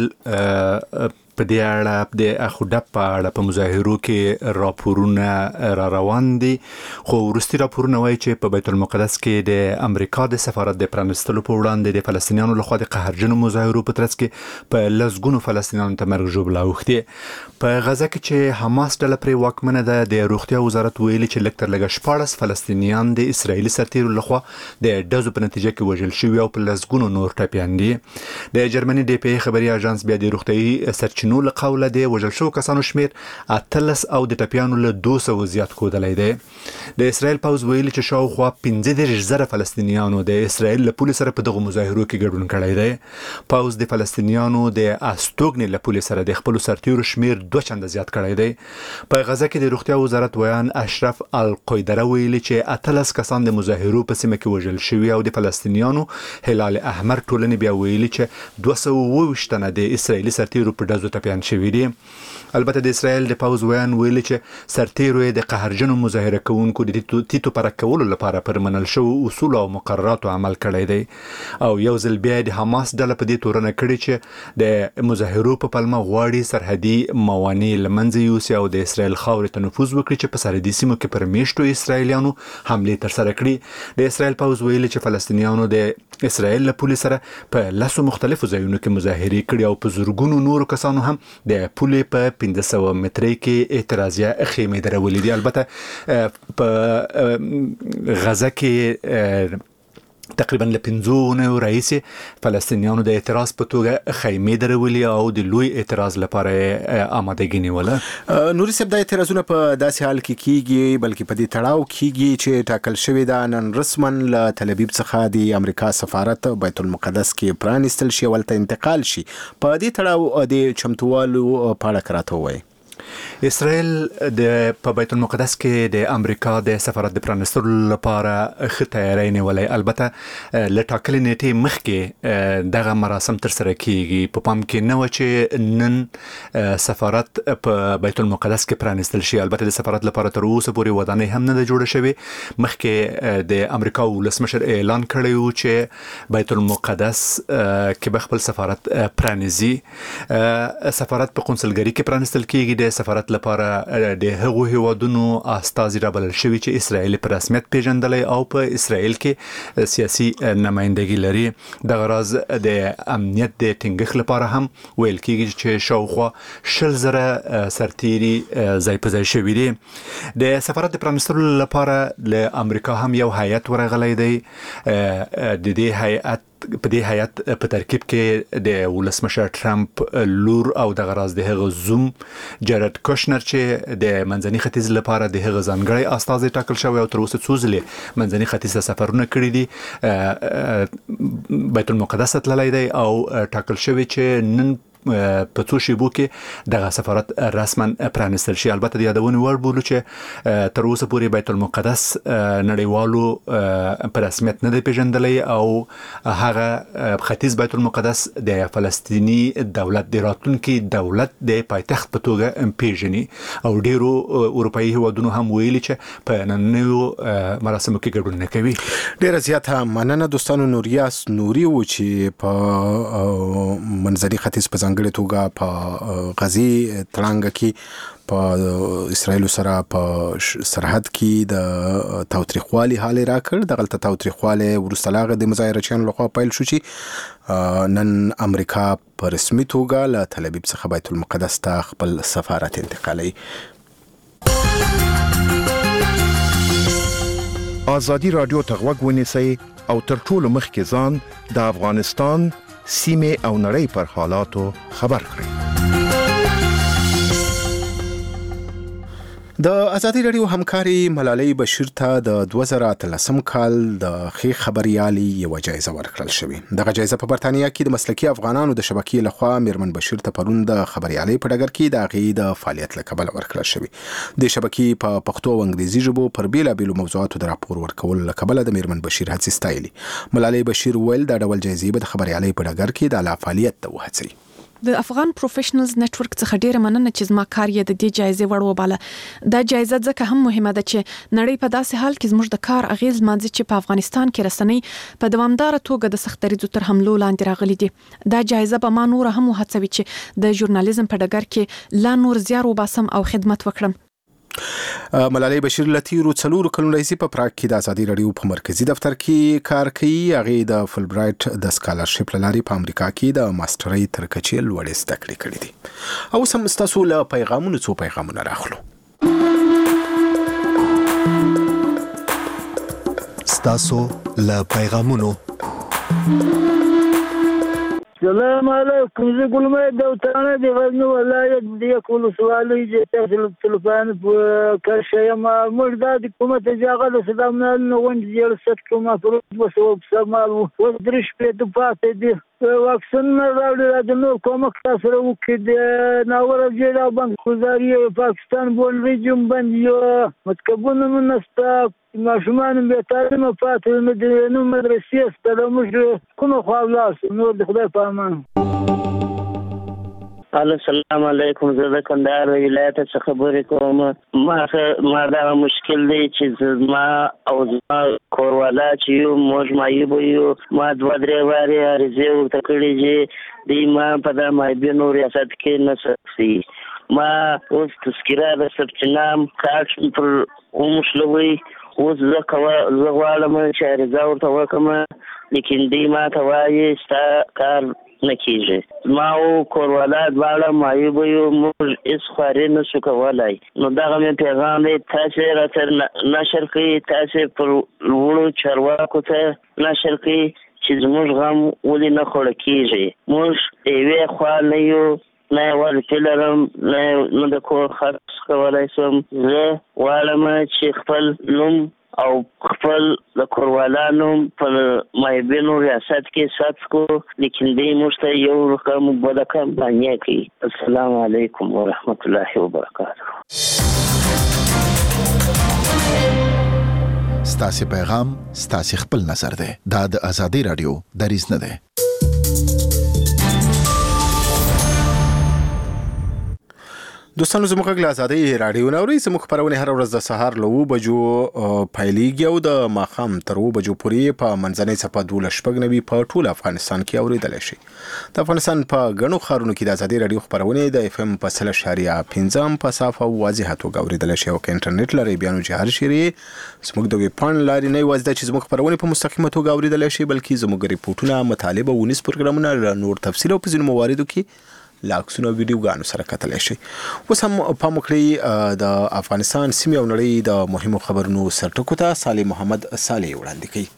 ویل په دې اړه د اخوډب په اړه په مظاهرو کې راپورونه را روان دي، خو وروستي راپورونه وایي چې په بیت المقدس کې د امریکا د سفارت د پرانستلو په وړاندې د فلسطینیانو لخوا د قهرجنو مظاهرو په ترڅ کې په لسګونو فلسطینیانو ته مرګ ژوبله اوښتې. په غزه کې چې حماس ډله پرې واکمنه ده، د روغتیا وزارت ویلي چې لږ تر لږه 14 فلسطینیان د اسرایلي سرتیرو لخوا د ډزو په نتیجه کې وژل شوي او په لسګونو نور ټپیان دي. د جرمني د پی خبري اژانس بیا د روغتیايي سرچینو له قوله د وژل شوو کسانو شمیر 13 او د ټپیانو له 200 زیات ښودلی دی. د اسرایل پوځ ویلي چې شاوخوا 15,000 فلسطینیانو د اسرایل له پولې سره په دغو مظاهرو کې ګډون کړی دی. پوځ د فلسطینیانو د استوګنې له پولې سره د خپلو سرتیرو شمیر 2 چنده زیات کړی دی. په غزه کې د روغتیا وزارت ویان اشرف القیدره ویلي چې 18 کسان د مظاهرو په سیمه کې وژل شوي او د فلسطینیانو هلال احمر ټولنې بیا ویلي چې 220 تنه د اسرایلي سرتیرو په ډزو ټپیان شوي دي. البته د اسرایل د پوځ ویان ویلي چې سرتیرو د قهرجنو مظاهره کوونکو د تیتو پرک کولو لپاره پر منل شوو اصول او مقرراتو عمل کړی دی او یو ځل بیا د حماس ډله په دې تورنه کړې چې د مظاهرو په پلمه غواړي سرحدي موانع له منځه یوسي او د اسرایل خاورې ته نفوذ وکړي چې په سرحدي سیمو کې پر میشتو اسرایلیانو حملې ترسره کړي. د اسرایل پوځ ویلي چې فلسطینیانو د اسرایل له پولې سره په لسو مختلفو ځایونو کې مظاهرې کړي او په زرګونو نورو کسانو هم د پولې په 1500 مترۍ کې اعتراضیه خیمې درولې دي. البته په غزه کې تقریبا له 15 رئیس فلسطینیانو د اعتراض په توګه خیمې درولې او د لوی اعتراض لپاره آمادګي نیوله. نوري صاحب د اعتراضونه په داسې حال کې کیږي بلکې په دې تړاو کیږي چې ټاکل شوی دا نن رسما له تل ابیب څخه د امریکا سفارت بیت المقدس کې پرانیستل شي ولته انتقال شي. په دې تړاو د چمتووالو په اړه کراته وایي. اسرائیل په بیت المقدس کې د امریکا د سفارت د پرانیستلو لپاره ښه تیاری نیولې. البته له ټاکلې نیټې مخکې دغه مراسم ترسره کیږي. په پام کې نه و چې نن سفارت په بیت المقدس کې پرانیستل شي. البته د سفارت لپاره تر اوسه پورې ودانۍ هم نه ده جوړه شوې. مخکې د امریکا ولسمشر اعلان کړی و چې بیت المقدس کې به خپل سفارت پرانیزي. سفارت په قونسلګرۍ کې پرانیستل کیږي. د سفارت لپاره د هغو هیوادونو استازي رابلل شوي چې اسرائیل په رسمیت پیژندلی او په اسرائیل کې سیاسي نمائندګي لري. دغه راز د امنیت د ټینګښت لپاره هم ویل کیږي چې شاوخوا 100,000 سرتیري ځای په ځای شوي دي. د سفارت د پرانیستلو لپاره له امریکا هم یو هیئت ورغلی دی. د دې هیئت په دې هیئت په ترکیب کې د ولسمشر ټرمپ لور او د غراز د هغه زوم جارد کوشنر چې د منځني ختیځ لپاره د هغه ځانګړی استازي ټاکل شوی او تر اوسه څو ځلې منځني ختیځ ته سفرونه کړي دي. بیت المقدس تللی دی او ټاکل شوی چې نن په څو شیبو کې دغه سفارت رسما پرانیستل شي. البته د یادونې وړ بولو چې تر اوسه پورې بیت المقدس نړیوالو په رسمیت نه دی پیژندلی او هغه ختیځ بیت المقدس د فلسطینی دولت د راتلونکي دولت د پایتخت په توګه پیژني او ډیرو اروپایي هیوادونو هم ویلي چې په نننیو مراسمو کې ګډون نه کوي. ډیره زیاته مننه دوستانو. نوریاس نوري و چې په منځني ختیځ په ځانګړې توګه په غزي تړانګه کې په اسرائیل سره په سرحد کې د تاوتریخوالي حال راکړ. دغه تاوتریخوالي وروسته لاغه د مظاهرچیانو لخوا پیل شو چې نن امریکا په رسمي توګه له تل ابیب څخه بیت المقدس ته خپل سفارت انتقالوي. ازادي رادیو ته غوږ ونیسئ او تر ټولو مخکې ځان د افغانستان سیمه او نړۍ پر حالاتو خبر کړئ. د ازادي رادیو همکاري ملالۍ بشیر ته د 2013 کال د ښې خبريالي یو جایزه ورکړل شوې. دغه جایزه په برتانیا کې د مسلکي افغانانو د شبکې لخوا میرمن بشیر ته پرون د خبريالي په ډګر کې د هغې د فعالیت له کبله ورکړل شوې. د شبکې په پښتو او انګلیزي ژبو پر بیلابیلو موضوعاتو د راپور ورکولو له کبله د میرمن بشیر هڅې ستایلي. ملالۍ بشیر ویل دا ډول جایزې به د خبريالي په ډګر کې د اعلی فعالیت ته وهڅوي. د افغان پروفیشنلز نتورک څخه ډیره مننه چې زما کار یې د دې جایزې وړ وباله. دا جایزه ځکه هم مهمه ده چې نړۍ په داسې حال کې زموږ د کار اغیز مانځي چې په افغانستان کې رسنۍ په دوامدار توګه د سخت دریځو تر حملو لاندې راغلي دي. دا جایزه به ما نور هم وهڅوي چې د ژورنالیزم په ډګر کې لا نور زیار وباسم او خدمت وکړم. ملالۍ بشیر له تیرو 4 کلونو راهیسې په پراګ کې د ازادي رادیو په مرکزی دفتر کې کار کوي. هغې د فلبرایټ د سکالرشپ له لارې په امریکا کې د ماسترۍ تر کچې لوړې زده کړې کړې دي. او سم ستاسو له پیغامونو څو پیغامونه راخلو. ستاسو له پیغامونو. السلام علیکم. زه ګلمې دوتانه د غزنی ولایت د یکول سوالي چې تاسو تلفون په کښه ما مردا د حکومت اجازه له صدام نه وند یل ست کومه پروت وسو سمال و درش په د پاتې دي واکسن راوړل د نو کومه تاسو وکړي د ناور جلا بانک گزاري پاکستان بول ریجم باندې یو متکبونه منستا ماشومان به تعلیم پاتې د نو مدرسې ستله موږ کومه خلاص نو د خدای په امان. السلام علیکم. زه د کندهار ولایت څخه خبرې کوم. ما دا مشکل دی چې ما او زما کوروالا چې یو موږ مایو یو ما 2-3 واري ارزه ورته کړی چې د ما په د مایبینو ریاست کې نسخي ما اوس تذکره د سبچنام کارت پر ومشلوي اوس زه غواړم چې ارزه ورته وکم لیکن دی ما ته وایي ستا کار نه کیږي. ما او کوروالا دواړه معیوب یو، موږ هیڅ خواري نشو کولای. نو دغه مې پیغام دی، تاسې راته نشر کړئ، تاسې پر لوړو چارواکو ته نشر کړئ چې زموږ غم ولې نه خوړه کیږي. موږ یوې خوا نه یو، نه یوازې لرم، نه د کور خرڅ کولی شم. زه غواړم چې خپل نوم او خپل د کوروالا نوم په معیوبینو ریاست کې ثبت کړو، لیکن دوی موږ ته یو رقم بده کمپانیه کوي. السلام علیکم ورحمت الله وبرکاته. ستاسو پیغام ستاسو خپل نظر دی. دا د ازادي رادیو دریځ نه دی. دوستانو زموږ غږ له ازادۍ راډیو نه اورئ. زموږ خپرونې هره ورځ د سهار له 9 بجو پیلېږي او د ماښام تر 9 بجو پورې په منځنۍ څپه 12:90 په ټول افغانستان کې اورېدلی شي. د افغانستان په ګڼو ښارونو کې د ازادۍ راډیو خپرونې د FM په 100.5 په صافه او واضحه توګه اورېدلی شي. او که انټرنیټ لرئ بیا نو چې هر شی زموږ د ویب پاڼې لارې نه یوازې دا چې زموږ خپرونې په مستقیمه توګه اورېدلی شي، بلکې زموږ ریپورټونه، مطالب او ونیز پروګرامونه، نور تفصیل او په ځینو مواردو کې لاکسونه ویډیوګانو سره کتلی شي. اوس هم پام وکړئ د افغانستان سیمې او نړۍ د مهمو خبرونو سرټکو ته صالح محمد صالح وړاندې کوي.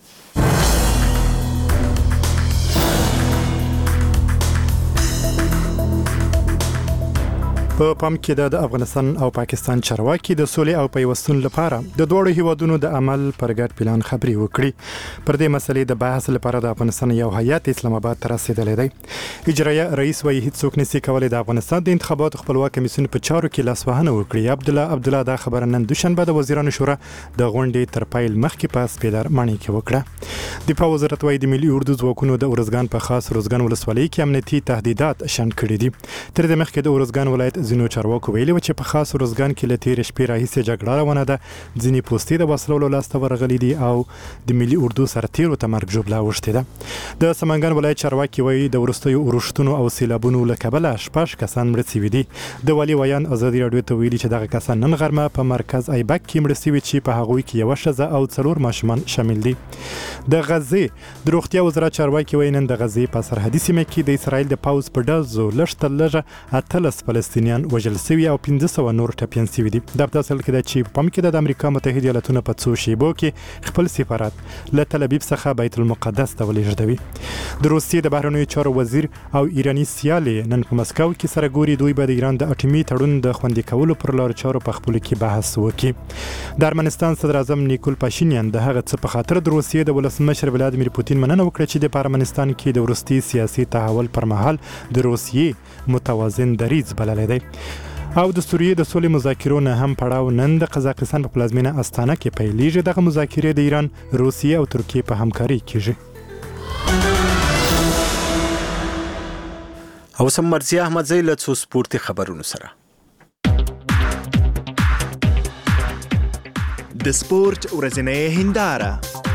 په پام کې د افغانستان او پاکستان چارواکي د سولې او پیوستون لپاره د دوړو هیوادونو د عمل پر ګډ پلان خبري وکړي. پر دې مسلې د بحث لپاره د افغانستان یو هیئت اسلام آباد ته رسیدلی دی. اجرایه رئیس وایي هیڅوک نشي کولای د افغانستان د انتخاباتو خپلواک کمیسیون په چارو کې لاسوهنه وکړي. عبدالله دا خبره نن دوشنبه د وزیرانو شورا د غونډې تر پیل مخکې په سپیدار ماڼۍ کې وکړه. دفاع وزارت وایي د ملي اردو ځواکونو د ارزګان په خاص ارزګان ولسوالۍ کې امنیتي تهدیدات شنډ کړي دي. تر دې مخکې د ارزګان ولایت ځینو چارواکو ویلي و چې په خاص ارزګان کې له تېرې شپې راهیسې جګړه روانه ده. ځینې پوستې د وسلو له لاسته ورغلي دي او د ملي اردو سرتیرو ته مرګ ژوبله اوښتې ده. د سمنګان ولایت چارواکي وایي د وروستیو اورښتونو او سیلابونو له کبله 6 کسان مړه شوي دي. د والي ویان ازادي راډیو ته ویلي چې دغه کسان نن غرمه په مرکز ایبک کې مړه شوي چې په هغوی کې یوه ښځه او 4 ماشومان شامل دي. د غزې د روغتیا وزارت چارواکي وایي نن د غزې په سرحدي سیمه کې د اسرائیل د پوځ په ډزو لږ تر لږه 18 فلسطینیان وژل شوي او 1500 نور ټپیان شوي دي. دا په اصل کې ده چې په پام کې د امریکا متحده ایالاتونو په څو شیبو کې خپل سفارت له تل ابیب څخه بیت المقدس ته ولېږدوي. د روسیې د بهرنیو چارو وزیر او ایراني سیال نن په مسکو کې سره ګوري. دوی به د ایران د اټومي تړون د خوندي کولو پر لارو چارو په خپلو کې بحث وکړي. د ارمنستان صدر اعظم نیکول پاشینیان د هغه څه په خاطر د روسیې د ولسمشر ولادیمیر پوتین مننه وکړه چې د ارمنستان کې د وروستي سیاسي تحول پر مهال د روسیې متوازن دریځ بللی دی. او د سوریې د سولې مذاکرو نه هم پړاو نن د قزاقستان په پلازمینه استانه کې پیلېږي. دغه مذاکرې د ایران، روسیې او ترکیې په همکارۍ کېږي. او سم مرزي احمدزی له څو سپورتي خبرونو سره. د سپورت ورځنۍ هنداره.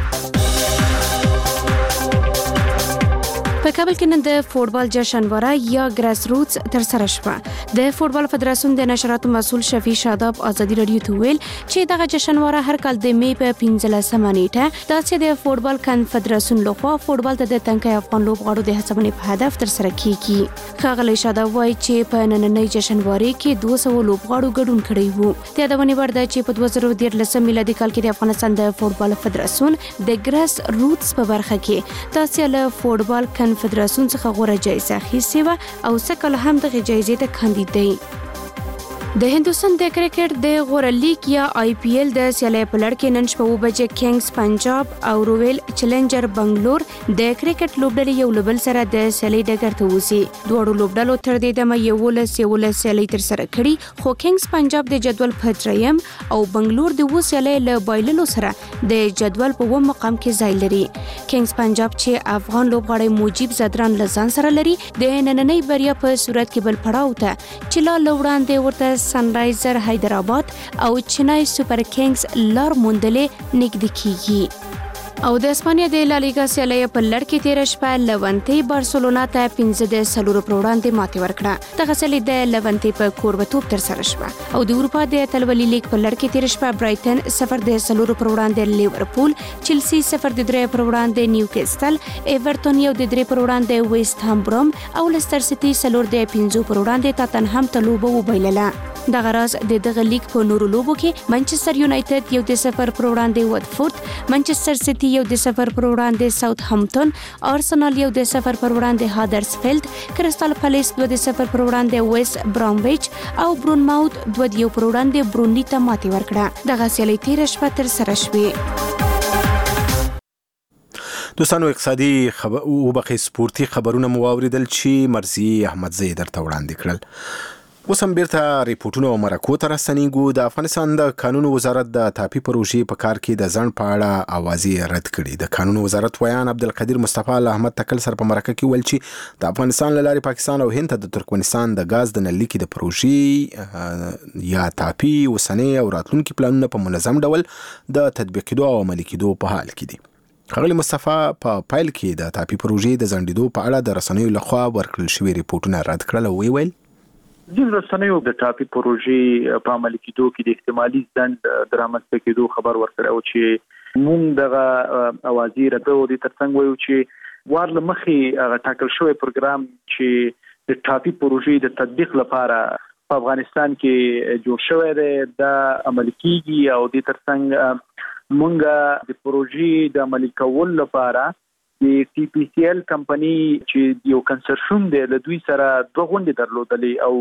په کابل کې نن د فوټبال جشنواره یا ګراس روټس تر سره شوه. د فوټبال فدراسیون د نشراتو مسؤل شفیع شاداب ازادي راډیو ته ویل چې دغه جشنواره هر کال د می په 15مه نیټه د د فوټبال کنفدراسیون لخوا فوټبال ته د تنکي افغان لوبغاړو د هڅونې په هدف تر سره کیږي. ښاغلی شاداب وایي چې په نننۍ جشنواره کې 200 لوبغاړو ګډون کړی وو. د یادونې وړ ده چې په 2013 میلادي کال کې د افغانستان د فوټبال فدراسیون د ګراس روټس په برخه کې تاسو له فوټبال فدراسیون څخه غوره جایزه اخیستې وه او سکه هم دغه جایزې ته کاندید دی. د هندوستان د کرکټ د غوره لیګ یا آی پی ایل د سیالۍ په لړ کې نن شپه 9 بجې کینګز پنجاب او رویل چیلنجر بنگلور د کرکټ لوبډلې یو بل سره د سیالۍ ډګر ته وځي. دواړو لوبډلو تر دې دمه 11 سیالۍ تر سره کړي، خو کینګز پنجاب د جدول په 3م او بنگلور د 2 سیالۍ له بایللو سره د جدول په 1 مقام کې ځای لري. کینګز پنجاب چې افغان لوبغاړی موجب زدران لزان سره لري د نننۍ بریا په صورت کې بل پړاو ته چې لا لوړاندې ورته سنرایزر حیدرآباد او چنای سوپر کینګز لار موندلې نږدې کیږي. او د اسپانیا د لا لیګا سیالي په لړ کې تیر شپه لونتي بارسلونا ته 5-0 پر وړاندې ماتې ورکړه. دغه سیالي د لونتي په کوربتوب تر سره شوه او د اروپا د اتلولي لیګ په لړ کې تیر شپه برایټن 0-0 پر وړاندې لیورپول، چلسی 0-3 پر وړاندې نیوکاسټل، ایورټون 1-3 پر وړاندې ویسټ هام بروم او لستر سیټي 4-5 پر وړاندې تاتنهام ته لوبه وبایلله. دغه راز د دغه لیګ په نورو لوبو کې منچستر یونایټډ 1-0 پر وړاندې واتفورد، منچستر سیټي 1-0 پر وړاندې ساوثهامپټن، ارسنال 1-0 پر وړاندې هادرسفیلد، کریسټال پالیس 2-0 پر وړاندې ویسټ برامویچ او برونماوت 2-1 پر وړاندې برونلی ته ماتې ورکړه. دغه سیالي تیر شپه تر سره شوې. دوستانو اقتصادي وبخې سپورتي خبرونه مو واوریدل چې مرزي احمدزی درته وړاندې کړل. اوس هم بیرته ریپورټونه او مرکو ته راستنیږو. د افغانستان د قانون وزارت د ټاپي پروژې په کار کې د ځنډ په اړه اوازې رد کړي. د قانون وزارت ویان عبدالقدیر مصطفی له احمد تکل سره په مرکه کې ویل چې د افغانستان له لارې پاکستان او هند ته د ترکمنستان د غاز د نل لیکې د پروژې یا ټاپي اوسنۍ او راتلونکي پلانونه په منظم ډول د تطبیق کېدو او عملي کېدو په حال کې دي. ښاغلي مصطفی په پایل کې د ټاپي پروژې د ځنډېدو په اړه د رسنیو لخوا ورکړل شوي ریپورټونه رد کړل او ویل ځینې رسنیو د ټاپي پروژې په عملي کېدو کې د احتمالي ځنډ د رامنځته کېدو خبر ورکړی و چې موږ دغه اوازې ردو دي ترڅنګ وایو چې وار له مخې هغه ټاکل شوی پروګرام چې د ټاپي پروژې د تطبیق لپاره په افغانستان کې جوړ شوی دی دا عملي کېږي او د ترڅنګ موږ د پروژې د عملي کول لپاره د ټي پی سی ایل کمپنی چې یو کنسرشن دی له دوی سره دوه غونډې درلودلې او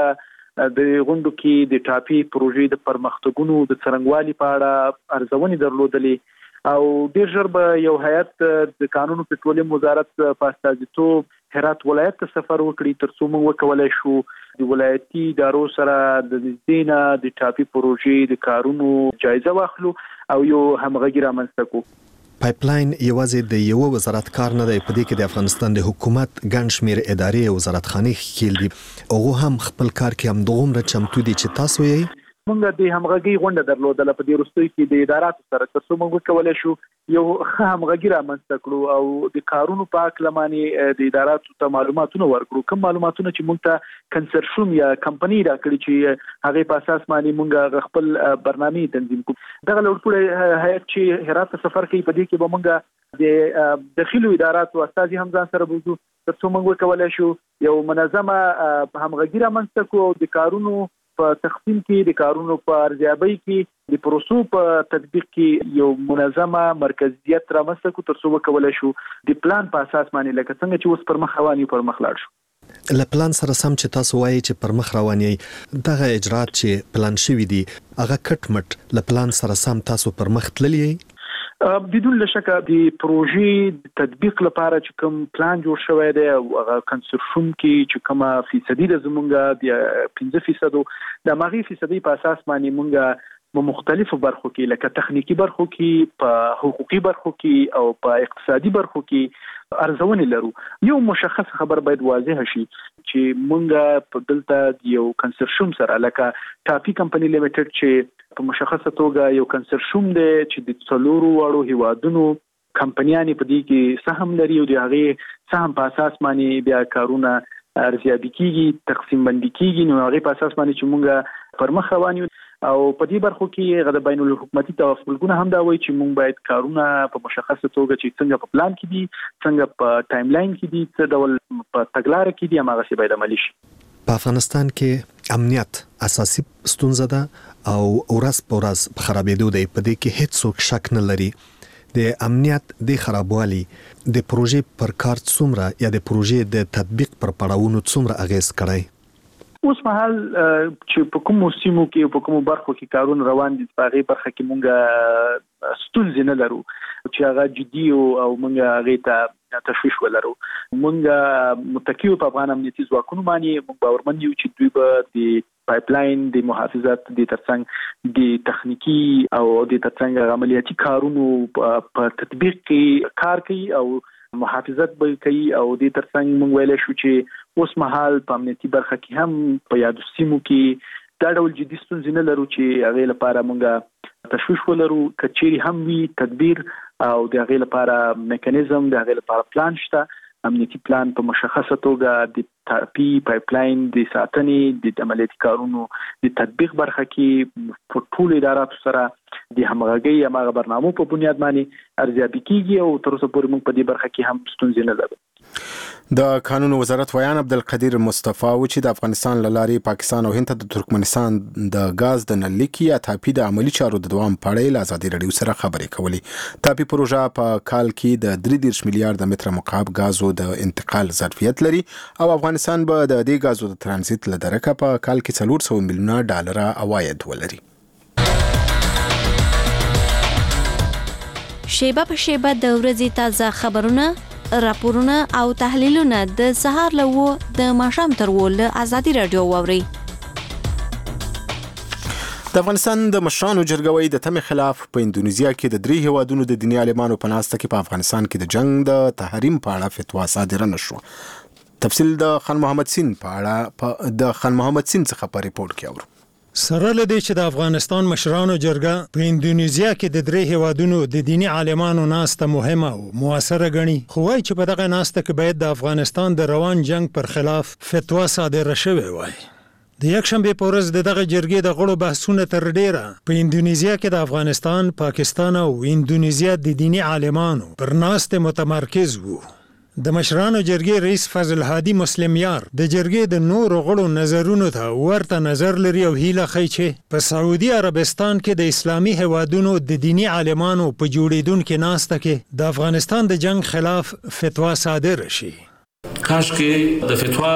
موږ د غونډو کې د ټاپي پروژې د پرمختګونو د څرنګوالي په اړه ارزونې درلودلې او ډېر ژر به یو هیئت د قانون پټرولیم وزارت په استازیتوب هرات ولایت ته سفر وکړي ترڅو موږ وکولای شو د ولایتي ادارو سره د نږدې نه د ټاپي پروژې د کارونو جایزه واخلو او یو همغږي رامنځته کړو. پایپلاین یوازې د یو وزارت کار نه دی، په دې کې د افغانستان د حکومت ګڼ شمېر ادارې او وزارتخانې ښکیل دي. هغه هم خپل کار کې همدغومره چمتو دي چې تاسو یې موږ د همغږي غونډه درلودله په دې وروستیو کې د اداراتو سره ترڅو موږ وکولای شو یو ښه همغږي رامنځته کړو او د کارونو په هکله باندې د اداراتو ته معلوماتونه ورکړو. کوم معلوماتونه چې موږ ته کنسرشن یا کمپنی راکړي چې هغه په اساس باندې موږ خپل برنامه تنظیم کوو. دغه لوړپوړی هیئت چې هرات ته سفر کوي په دې کې به موږ د داخلي اداراتو استازي هم ځان سره بوزو ترڅو موږ وکولای شو یو منظمه همغږي رامنځته کړو او د کارونو په تقسیم کې د کارونو په ارزیابۍ کې د پروسو په تطبیق کې یو منظمه مرکزیت رامنځته کړو ترڅو وکولای شو د پلان په اساس باندې لکه څنګه چې اوس پر مخ روان یو پر مخ لاړ شو. له پلان سره سم چې تاسو وایي چې پر مخ روان یې دغه اجرات چې پلان شوي دي هغه کټ مټ له پلان سره سم تاسو پر مخ تللی یې؟ بدون لشکه د پروژې تطبیق لپاره چې کوم پلان جوړ شوی دی او هغه کنسرشن کې چې کومه فیصدي د زمونږه د 5% د ماغي فیصدي په اساس باندې مونږه په مختلفو برخو کې لکه تخنیکی برخو کې په حقوقي برخو کې او په اقتصادي برخو کې ارزونې لرو. یو مشخص خبر باید واضح شي چې مونږه په دلته یو کنسرشن سره لکه ټاپي کمپنی لیمیټډ چې په مشخصه توګه یو کنسرشن دی چې د څلورو وړو هیوادونو کمپنیانې په دې کې سهم لري او د هغې سهم په اساس باندې بیا کارونه ارزیابي کیږي تقسیم بندي کیږي نو هغې په اساس باندې چې مونږ پر مخ روان یو او په دې برخو کې غو د بین الحکومتي توافقونه هم دا وایي چې مونږ باید کارونه په مشخصه توګه چې څنګه په پلان کې دي څنګه په ټایم لاین کې دي څه ډول په تګلارې کې دي هغه څه باید عملي شي. په افغانستان کې امنیت اساسي ستونزه ده او ورځ په ورځ په خرابېدو دی. په دې کې هیڅ شک نه لري د امنیت د خرابوالي د پروژې پر کار څومره یا د پروژې د تطبیق پر پړاوونو څومره اغیز کړی؟ اوس مهال چې په کومو سیمو کې په کومو برخو کې کارونه روان دي په هغې برخه کې مونږ ستونزې نه لرو چې هغه جدي او مونږ هغې ته تشویش ولرو. مونږ متکیو په افغان امنیتي ځواکونو باندې مونږ باورمند یو چې دوی به د پایپلاین د محافظت د ترڅنګ د تخنیکی او د ترڅنګ عملیاتي کارونو په تطبیق کې کار کوي او محافظت به کوي او د ترڅنګ مونږ ویل شو چې اوس مهال په امنیتي برخه کې هم په یادو سیمو کې دا ډول جدي ستونزې نه لرو چې هغې لپاره مونږ تشویش ولرو کچيري هم وي تدبیر او د غیله لپاره میکانیزم د غیله لپاره پلان شته امنیتي پلان په مشخصه توګه د تاپی پایپلاین د ساتنې د عملیاتي کارونو د تطبیق برخه کې په ټولو اداراتو سره د همغږي امغه برنامه په بنیاد باندې ارزیابي کیږي او تر اوسه پورې موږ په دې برخه کې هم ستونزې نه لرو. د قانون وزارت ویان عبدالقدیر مصطفی و چې د افغانستان لارې پاکستان او هند ته د ترکمنستان د غاز د نللیک یا تاپی د عملی چارو د دوام په اړه له ازادي رادیو سره خبرې کولې. تاپی پروژه په کال کې د 3 میلیارډ متر مکعب غازو د انتقال ظرفیت لري او افغانستان به د دې غازو د ترانزیت له درکه په کال کې 400 میلیونه ډالر عواید ولري. شیبه په شیبه د ورځې تازه خبرونه، راپورونه او تحلیلونه د سهار له د ماښام تر له ازادي رادیو واوري. د افغانستان د مشرانو جرګوي د تمې خلاف په اندونیزیا کې د 3 هیوادونو د دیني عالمانو په ناسته کې په افغانستان کې د جنگ د تحریم په اړه فتوا صادره نشو. تفصیل د خان محمد سین په اړه د خان محمد سین څخه په ریپورت کې اورو. سره لدی چې د افغانستان مشرانو جرګه په اندونیزیا کې د 3 هیوادونو د دینی عالمانو ناسته مهمه او موثره غني، خو وايي چې په دغه ناسته کې باید د افغانستان د روان جنگ پر خلاف فتوا صادره شوی وای. د یکشنبه په ورځ دغه جرګې د غړو بحثونه تر ډیره په اندونیزیا کې د افغانستان، پاکستان او اندونیزیا د دینی عالمانو پر ناسته متمرکز وو. د مشرانو جرګې رئیس فضل هادي مسلم یار د جرګې د نور غړو نظرونو ته ورته نظر لري او هیله کوي چې په سعودي عربستان کې د اسلامي هیوادونو د دینی عالمانو په جوړیدونکو ناسته کې د افغانستان د جنگ خلاف فتوا صادره شي. کاش کې د فتوا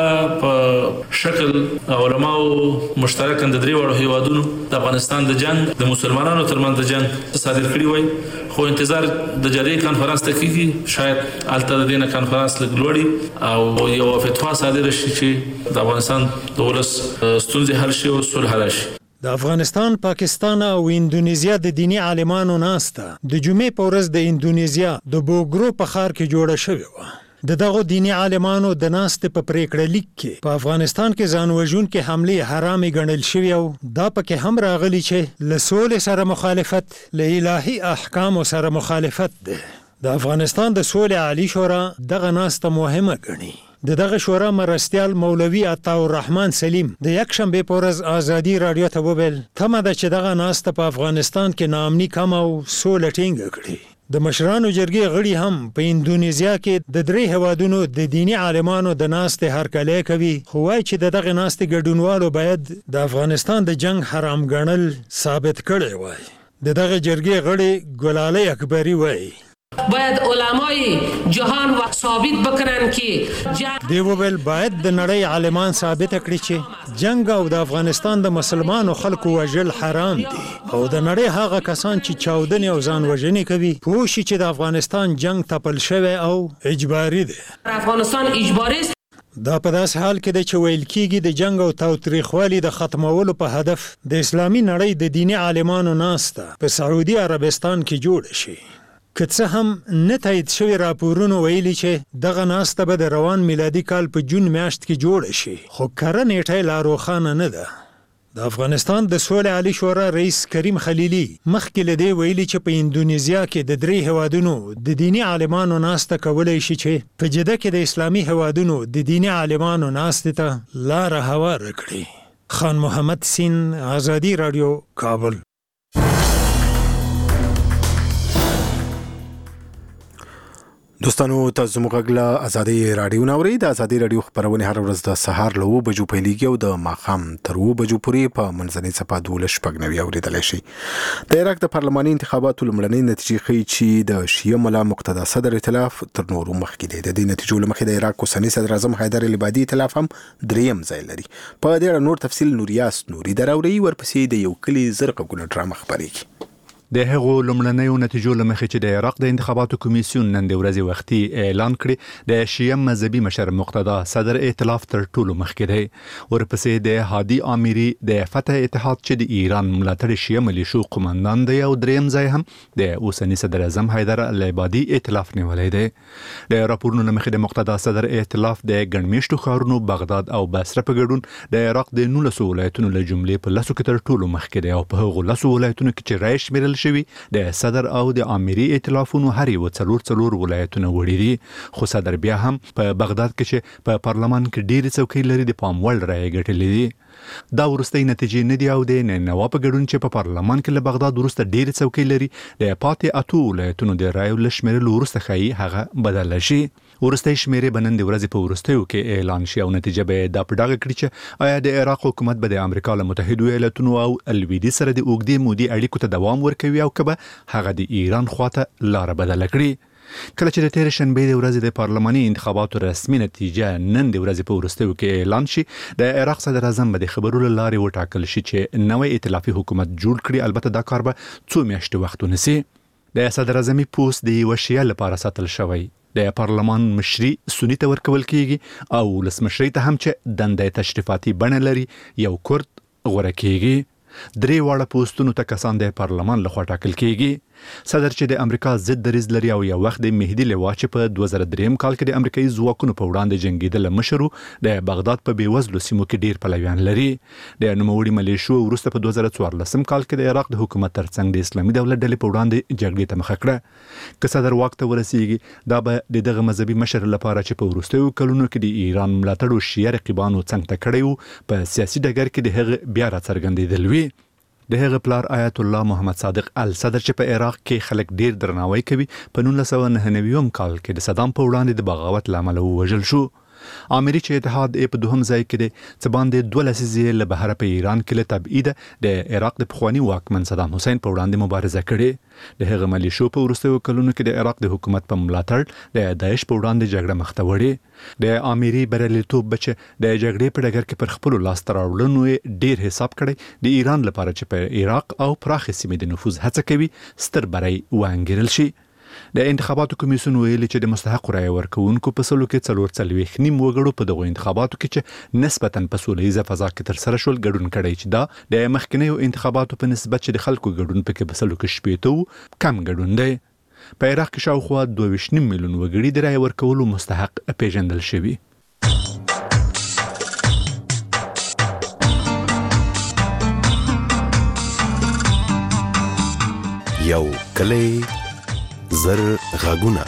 په شکل علماء مشترک د 3 وړو هیوادونو د افغانستان د جنگ د مسلمانانو ترمنځ د جنگ صادر کړی وای، خو انتظار د جری کانفرنس ته کیږي، شاید الته د دینه کانفرنس لګلوړي او یو فتوا صادره شي چې د افغانستان د ولس ستونزې حل شي او صلح راشي. د افغانستان، پاکستان او اندونیزیا د دینی عالمانو ناسته د جمعې په ورځ د اندونیزیا د بوګرو په ښار کې جوړه شوې و. د دغه دینی عالمانو د ناست په پریکړه لیک کې په افغانستان کې ځانوژونکو حمله حرامي ګڼل شوی او دا پکې هم راغلی چې له سولې سره مخالفت، له الهي احکام سره مخالفت ده. د افغانستان د سولې عالی شورا دغه ناست مهمه ګڼي. دغه شورا مرستیال مولوی عطا الرحمن سلیم د یکشنبه په ورځ ازادي رادیو ته وویل تمه ده چې دغه ناست په افغانستان کې ناامني کم او سوله ټینګه کړي. د مشرانو جرګې غړي هم په اندونیزیا کې د 3 هیوادونو د دینی عالمانو د ناستې هرکلی کوي، خو وايي چې دغه ناستې ګډونوالو باید د افغانستان د جنگ حرام ګڼل ثابت کړي وای. دغه جرګې غړي ګلالي اکبری وای باید علمای جهان و ثابت بکنن که دیوبل باید د نړۍ عالمان ثابت کړي چې جنگ او د افغانستان د مسلمانو خلکو وژل حرام دي او د نړۍ هغه کسان چې چاودنې او ځان وژنې کوي پوه شي چې د افغانستان جنگ تپل شوی او اجباري دی. افغانستان اجباري دا په داس حال کې د چویل کېږي د جنگ او تاوتریخوالي د ختمولو په هدف د اسلامي نړۍ د دینی عالمانو ناسته په سعودي عربستان کې جوړ شي. که څه هم نه تایید شوی راپورونه ویلي چې دغه ناسته به د روان میلادي کال په جون میاشت کې جوړ شي، خو کره نیټه لا روښانه نه ده. د افغانستان د سولې عالی شورا رئیس کریم خلیلی مخکې له دې ویلي چې په اندونیزیا کې د 3 هیوادونو د دینی عالمانو ناسته کولای شي چې په جده کې د اسلامي هیوادونو د دینی عالمانو ناسته ته لار هوار کړي. خان محمد سین، ازادي رادیو، کابل. دوستانو تاسو موږ له ازادي رادیو نوري د ازادي رادیو خبرونه هر ورځ د سهار له 9 بجو پیلېږي او د ماښام تر 9 بجو پورې په منځنۍ صفه 12:09 اوریدل شي. د عراق د پارلماني انتخاباتو لومړنۍ نتیجې ښیي چې د شیعه ملا مقتدا صدر ائتلاف تر نورو مخکې دی. د دې نتیجو لمخې د عراق اوسنی صدر اعظم حیدر العبادي ائتلاف هم دریم ځای لري. په دې اړه نور تفصیل نوریاس نوري دراوري ورپسې د یو کلی زرقه ګونه ډرامه خبرېږي. د هغو لومړنیو نتیجو لمخې چې د عراق د انتخاباتو کمیسیون نن د ورځې وختي اعلان کړی د شیعه مذهبي مشر مقتدا صدر ائتلاف تر ټولو مخکې دی. ورپسې د هادي آمری د فتح اتحاد چې د ایران ملاتړ شیعه ملیشو قوماندان دی او دریم ځای هم د اوسني صدر اعظم حیدر العبادي ائتلاف نیولی دی. د راپورونو لمخې د مقتدا صدر ائتلاف د ګڼمېشتو ښارونو بغداد او بصره په ګډون د عراق د 19 ولایتونو له جملې په 10 کې تر ټولو مخکې دی او په هغو 10 ولایتونو کې چې رای شمیرل شوي د صدر او د آمری ائتلافونو هر یو څلور ولایتونه وړي دي. خو صدر بیا هم په بغداد کې چې په پارلمان کې ډېرې څوکۍ لري د پام وړ رایې ګټلې دي. دا وروستۍ نتیجې نه دي او د نینوا په ګډون چې په پارلمان کې له بغداد وروسته ډېرې څوکۍ لري د پاتې 8 ولایتونو د رایو له شمیرلو وروسته ښایي هغه بدله شي. وروستۍ شمیرې به نن د ورځې په وروستیو کې اعلان شي او نتیجه به دا په ډاګه کړي چې آیا د عراق حکومت به د امریکا له متحدو ایالاتونو او لویدیځ سره د اوږدې مودې اړیکو ته دوام ورکوي او که به هغه د ایران خواته لاره بدله کړي. کله چې د تېرې شنبې د ورځې د پارلماني انتخاباتو رسمي نتیجه نن د ورځې په وروستیو کې اعلان شي، د عراق صدر اعظم به د خبرو له لارې وټاکل شي چې نوی ائتلافي حکومت جوړ کړي. البته دا کار به څو میاشتې وخت ونیسي. د صدر اعظمي پوست د یوه شیعه لپاره ساتل شوی. د پارلمان مشري سنی ته ورکول کیږي او ولسمشرۍ ته هم چې دنده تشریفاتي بڼه لري یو کورد غوره کیږي. 3 واړه پوستونو ته کسان د پارلمان لخوا ټاکل کیږي. صدر چې د امریکا ضد دریځ لري او یو وخت د مهدي لوا چې په 2003 کال کې د امریکایي ځواکونو په وړاندې جنگیدل مشرو د بغداد په بیوزلو سیمو کې ډیر پلویان لري. د نوموړي ملیشو وروسته په 2014 کال کې د عراق د حکومت ترڅنګ د اسلامي دولت ډلې په وړاندې جګړې ته مخه کړه. که صدر واک ته ورسیږي دا به دغه مذهبي مشر لپاره چې په وروستیو کلونو کې د ایران ملاتړ او شیعه رقیبانو څنګ ته کړی وو په سیاسي ډګر کې د هغه بیا راڅرګندېدل وي. د هغه پلار آیت الله محمد صادق الصدر چې په عراق کې خلک ډیر درناوی کوي په 1999 کال کې د صدام په وړاندې د بغاوت لامل ووژل شو. آمری چې اتحاد په دوهم ځای کې دی څه باندې 2 لسیزې له بهر په ایران کې له تبعید د عراق د پخوانی واکمن صدام حسین په وړاندې مبارزه کړې. د هغه ملیشو په وروستیو کلونو کې د عراق د حکومت په ملاتړ د داعش په وړاندې جګړه مخ ته وړې. د آمری بریالیتوب بچ د جګړې په ډګر کې پر خپل لاسته راوړنو ډیر حساب کړی د ایران لپاره چې په عراق او پراخ سیمې د نفوذ هڅه کوي ستر بری وانګیرل شي. د انتخاباتو کمیسیون ویلي چې د مستحق رایه ورکوونکو په سلو کې 440 وګړو په دغو انتخاباتو کې چې نسبتاً په سولیزه فضا کې تر سره شول ګډون کړی چې دا د مخکنیو انتخاباتو په نسبت چې د خلکو ګډون پکې په سلو کې 80 کم ګډون دی. په عراق کې شاوخوا 2.5 میلیون وګړي د رایه ورکولو مستحق پیژندل شوي. یو کلی زر غاګونه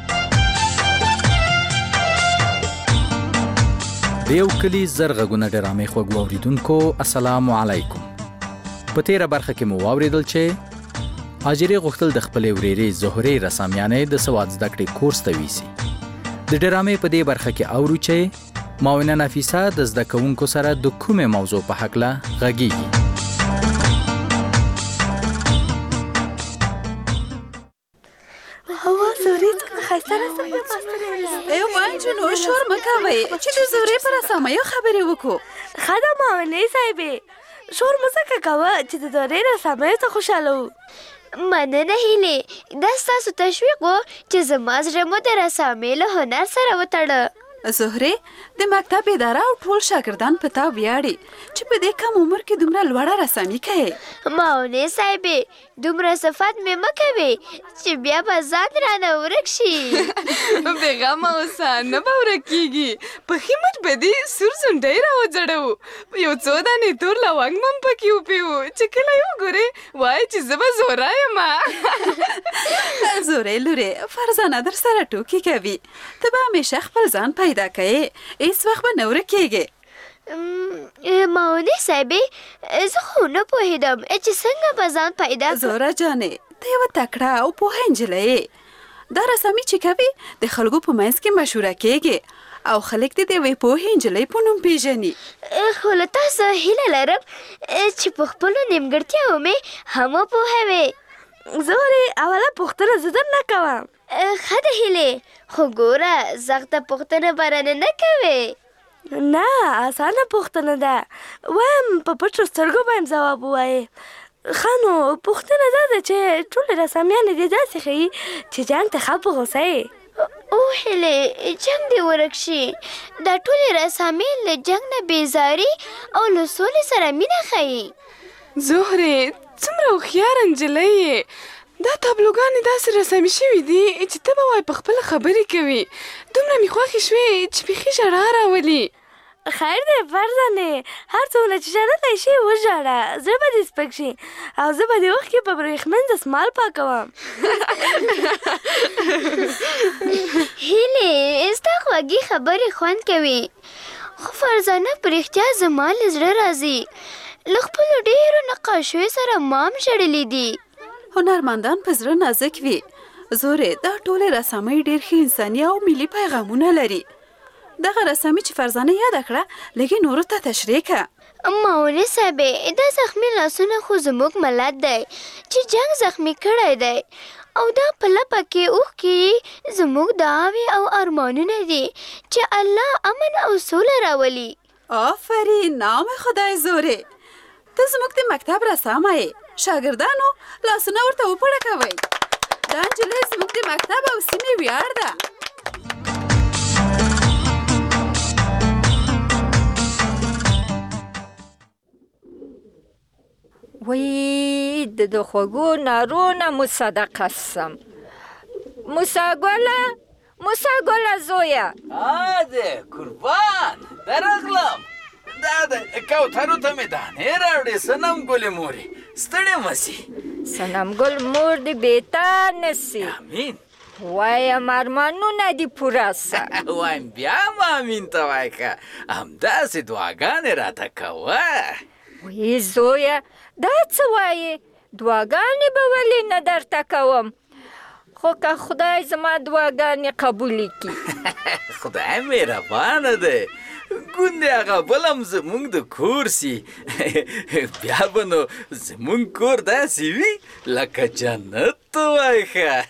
د یو کلی زر غاګونه ډرامې خوږ واوریدونکو السلام علیکم. په تیره برخه کې مو واوریدل چې هاجرې غوښتل د خپلې ورېرې زهرې رسامیانې د سواد زده کړې کورس ته ویسي. د ډرامې په دې برخه کې اورو چې معاونه نفیسه د زده کوونکو سره د کومې موضوع په هکله غږیږي. ایو مانجونو شور مکوئ چې د زورې پر اسامیو خبرې وکړو. خدا معاونې صاحبې شور مزکه کوه چې د زورې رسامیو ته خوشاله وو. مننه هیلې دا ستاسو تشویق و چې زما زړه مو د رسامۍ له هنر سره وتړه. زهرې د مکتب اداره او ټول شاګردان په تا ویاړي چې په دې کم عمر کې دومره لوړه رسامي کوي. معاونې صاحبې دومره صفات مې مه کوې چې بیا به ځان رانه ورک شي. بېغمه اوسه نه به ورک کېږي. پخې موږ به دې سور ځونډۍ راوځړوو. یو څو دانې تور لونګ مم پکې وپیو چې کله یې وګورې وایي چې زه به زوره یمه. زورې لورې فرزانه در سره ټوکې کوي. ته به همیشه خپل ځان پیدا کوې هیڅ وخت به نه ورک کېږې. معاونې صاحبې زه خو نه پوهېدم چې څنګه به ځان پیدا کړم. زوره جانې ته یوه تکړه او پوهه نجلۍ یې. دا رسامي چې کوي د خلکو په منځ کې مشهوره کېږي او خلک دې د یوې پوهې نجلۍ په نوم پیژني. خو له تاسو هیله لرم چې په خپلو نیمګړتیاوو مې هم وپوهوې. زورې اوله پوښتنه زه در نه کوم. ښه ده هیلې خو ګوره سخته پوښتنه به رانه نه کوې. نه اسانه پوښتنه ده. وایم په پټو سترګو باندې ځواب ووایې. خانو پوښتنه دا ده چې ټول رسامیان دې داسې ښیي چې جنګ ته ښه په غوسه یې. او هیلې جنګ دې ورک شي. دا ټولې رسامۍ له جنګ نه بیزاري او له سولې سره مینه ښیي. زهرې څومره هوښیاره نجلۍ یې. دا تابلوګانې داسې رسامي شوي دي چې ته به وایې په خپله خبرې کوي. دومره مې خوښې شوې چې بیخي ژړا راولي. خیر دی فرزانې، هر څومره چې ژړلی شي وژاړه، زړه به دې سپک شي او زه به دې وخت کې په ورېښمین دسمال پاکوم. هیلې ستا خوږې خبرې خوند کوي، خو فرزانه په رښتیا زما له زړه راځي. له خپلو ډېرو نقاشیو سره ما هم ژړلي دي. هنرمندان په زړه نازک وي. زورې دا ټولې رسامۍ ډېر ښه انساني او ملي پیغامونه لري. دغه رسامي چې فرزانه یاده کړه لږې نورو ته تشریح کړه. ماونې صاحبې دا زخمي لاسونه خو زموږ ملت دی چې جنګ زخمي کړی دی او دا په لپه کې اوښکې زموږ دعاوې او ارمانونه دي چې الله امن او سوله راولي. آفرین، نام خدای زورې. ته زموږ د مکتب رسامه یې. شاګردانو لاسونه ورته وپړکوئ. دا نجلۍ زموږ د مکتب او سیمې ویاړ ده. وی د خوږو نارو نه مصدقه سم. موسی ګله زویه. ده قربان درغلم. دا د کوترو ته مې دانې راوړې صنم ګلې مورې، ستړې مه سي. صنم ګل مور دې بېتا نه سي. امین. وایم ارمانونه دې پوره سه. وایم بیا هم امین ته وایه که همداسې دعاګانې راته کوه. وی زویه دا څه وایې؟ دعاګانې به ولې نه درته کوم، خو که خدای زما دعاګانې قبولې کړي. خدای مهربانه دی. ګوندې هغه بل هم زموږ د کور سي. بیا به نو زموږ کور داسې وي لکه جنت وایي ښه.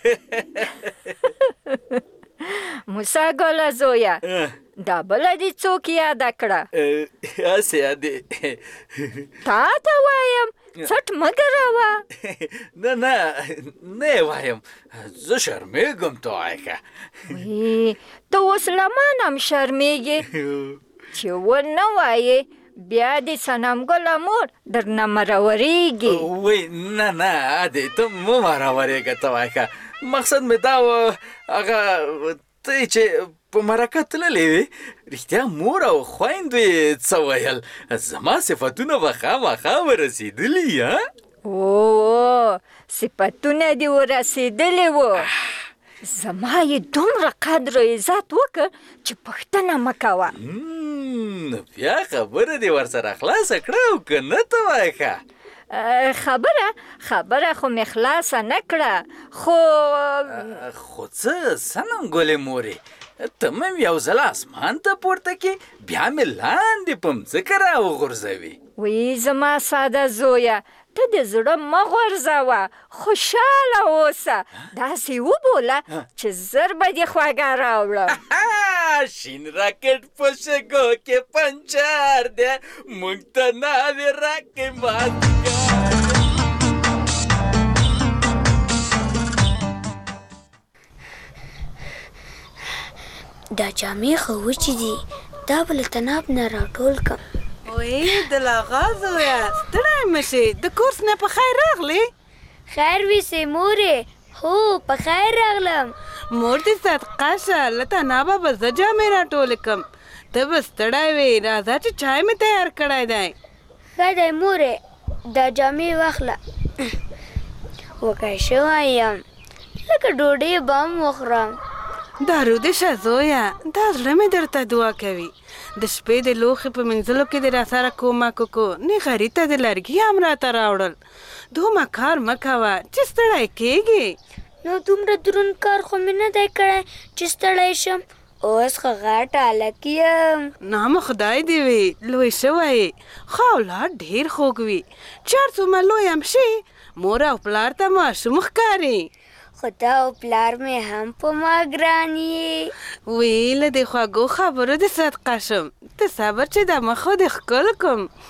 موسی ګله زویه دا بله دې څوک یاده کړه؟ هسې یادې تا ته وایم څټ مه ګروه. نه یې وایم، زه شرمېږم ته وایه ښه. وی ته اوس له ما نه هم شرمېږې چې ونه وایې بیا دې صنم ګله مور درنه مرورېږي. وی نه عادې ته مه مرورېږه ته وایه ښه. مقصد مې دا و هغه ته چې په مرکه تللی وې رښتیا مور او خویندو یې څه ویل؟ زما صفتونه به خامخا ورسېدلي. او صفتونه دې ورسېدلي وو. زما یې دومره قدر و عزت وکړ چې پوښتنه مه کوه. نو بیا خبره دې ورسره خلاصه کړه او که نه ته وایه ښه. خبره خو مې خلاصه نه کړه، خو څه صنم ګلې مورې، ته مې یو ځل اسمان ته پورته کې بیا مې لاندې په مځکه راوغورځوي. وی زما ساده زویه ته د زړه مه غورځوه، خوشحاله اوسه، داسې وبوله چې زر به دې خوږه راوړم. شین راکټ په شګو کې پنچر دی، موږ ته ناوې راکې مازدیګر. دا جامې خو وچې دي، دا به له تناب نه راټول کړم. وی دلاغا زویه ستړی مه شې، د کورس نه په خیر راغلې؟ خیر ویسې مورې، هو په خیر راغلم. مور دې صدقه شه، له تنابه به زه جامې راټولې کړم، ته به ستړی وې. راځه چې چای مې تیار کړی دی. ښه دی مورې، دا جامې واخله. وږی شوی یم، لکه ډوډۍ به هم وخورم. دارو دې شه زویه، دا زړه مې درته دعا کوي. د شپې د لوښي په مینځلو کې دې راسره کومک وکړو، نغري ته د لرګي هم راته راوړل. دومره کار مه کوه چې ستړی کېږې. نو دومره دروند کار خو مې نه دی کړی چې ستړی شم. اوس خو غټ هلک یم. نام خدای دې وي لوی شوی یې، خو اولاد ډېر خوږ وي. چې هر څومره لوی هم شي مور او پلار ته ماشوم ښکاري. خو ته او پلار مې هم په ما ګران یې. وی له دې خوږو خبرو دې صدقه شم، ته صبر چې د مخو دې ښکل کړم.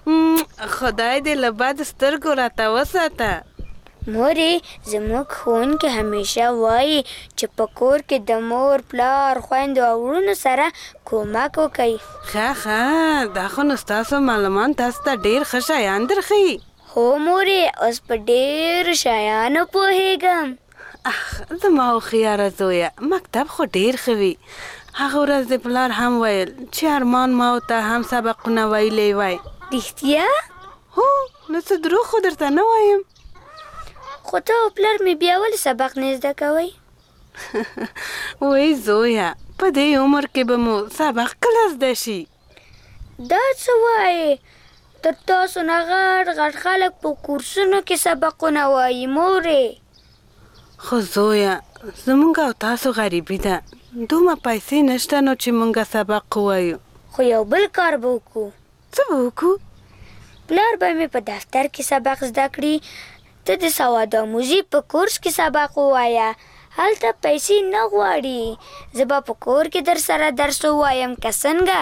خدای دې له بد سترګو راته وساته. مورې زموږ ښوونکي همیشه وایي چې په کور کې د مور پلار خویندو او وروڼو سره کومک وکړئ. ښه دا خو نو ستاسو معلومان تاسو ته ډېر ښه شیان درښیي. هو مورې اوس په ډېرو شیانو پوهېږم. زما هوښیاره زویه مکتب خو ډېر ښه وي. هغه ورځ د پلار هم ویل چې ارمان ما ته هم سبقونه ویلی وای. رښتیا؟ هو نو څه دروغ خو درته نه وایم. خو ته او پلار مې بیا ولې سبق نه زده کوئ؟ وای زویه په دې عمر کې به مو سبق کله زده شي؟ دا څه وایې؟ تر تاسو نه غټ خلک په کورسونو کې سبقونه وایي مورې. خو زویه زمونږ او تاسو غریبي ده. دومره پیسې نشته نو چې مونږه سبق ووایو. خو یو بل کار به وکړو. څه به وکړو؟ پلار به مې په دفتر کې سبق زده کړي، ته د سوادآموزي په کورس کې سبق ووایه. هلته پیسې نه غواړي. زه به په کور کې در سره درس ووایم که څنګه؟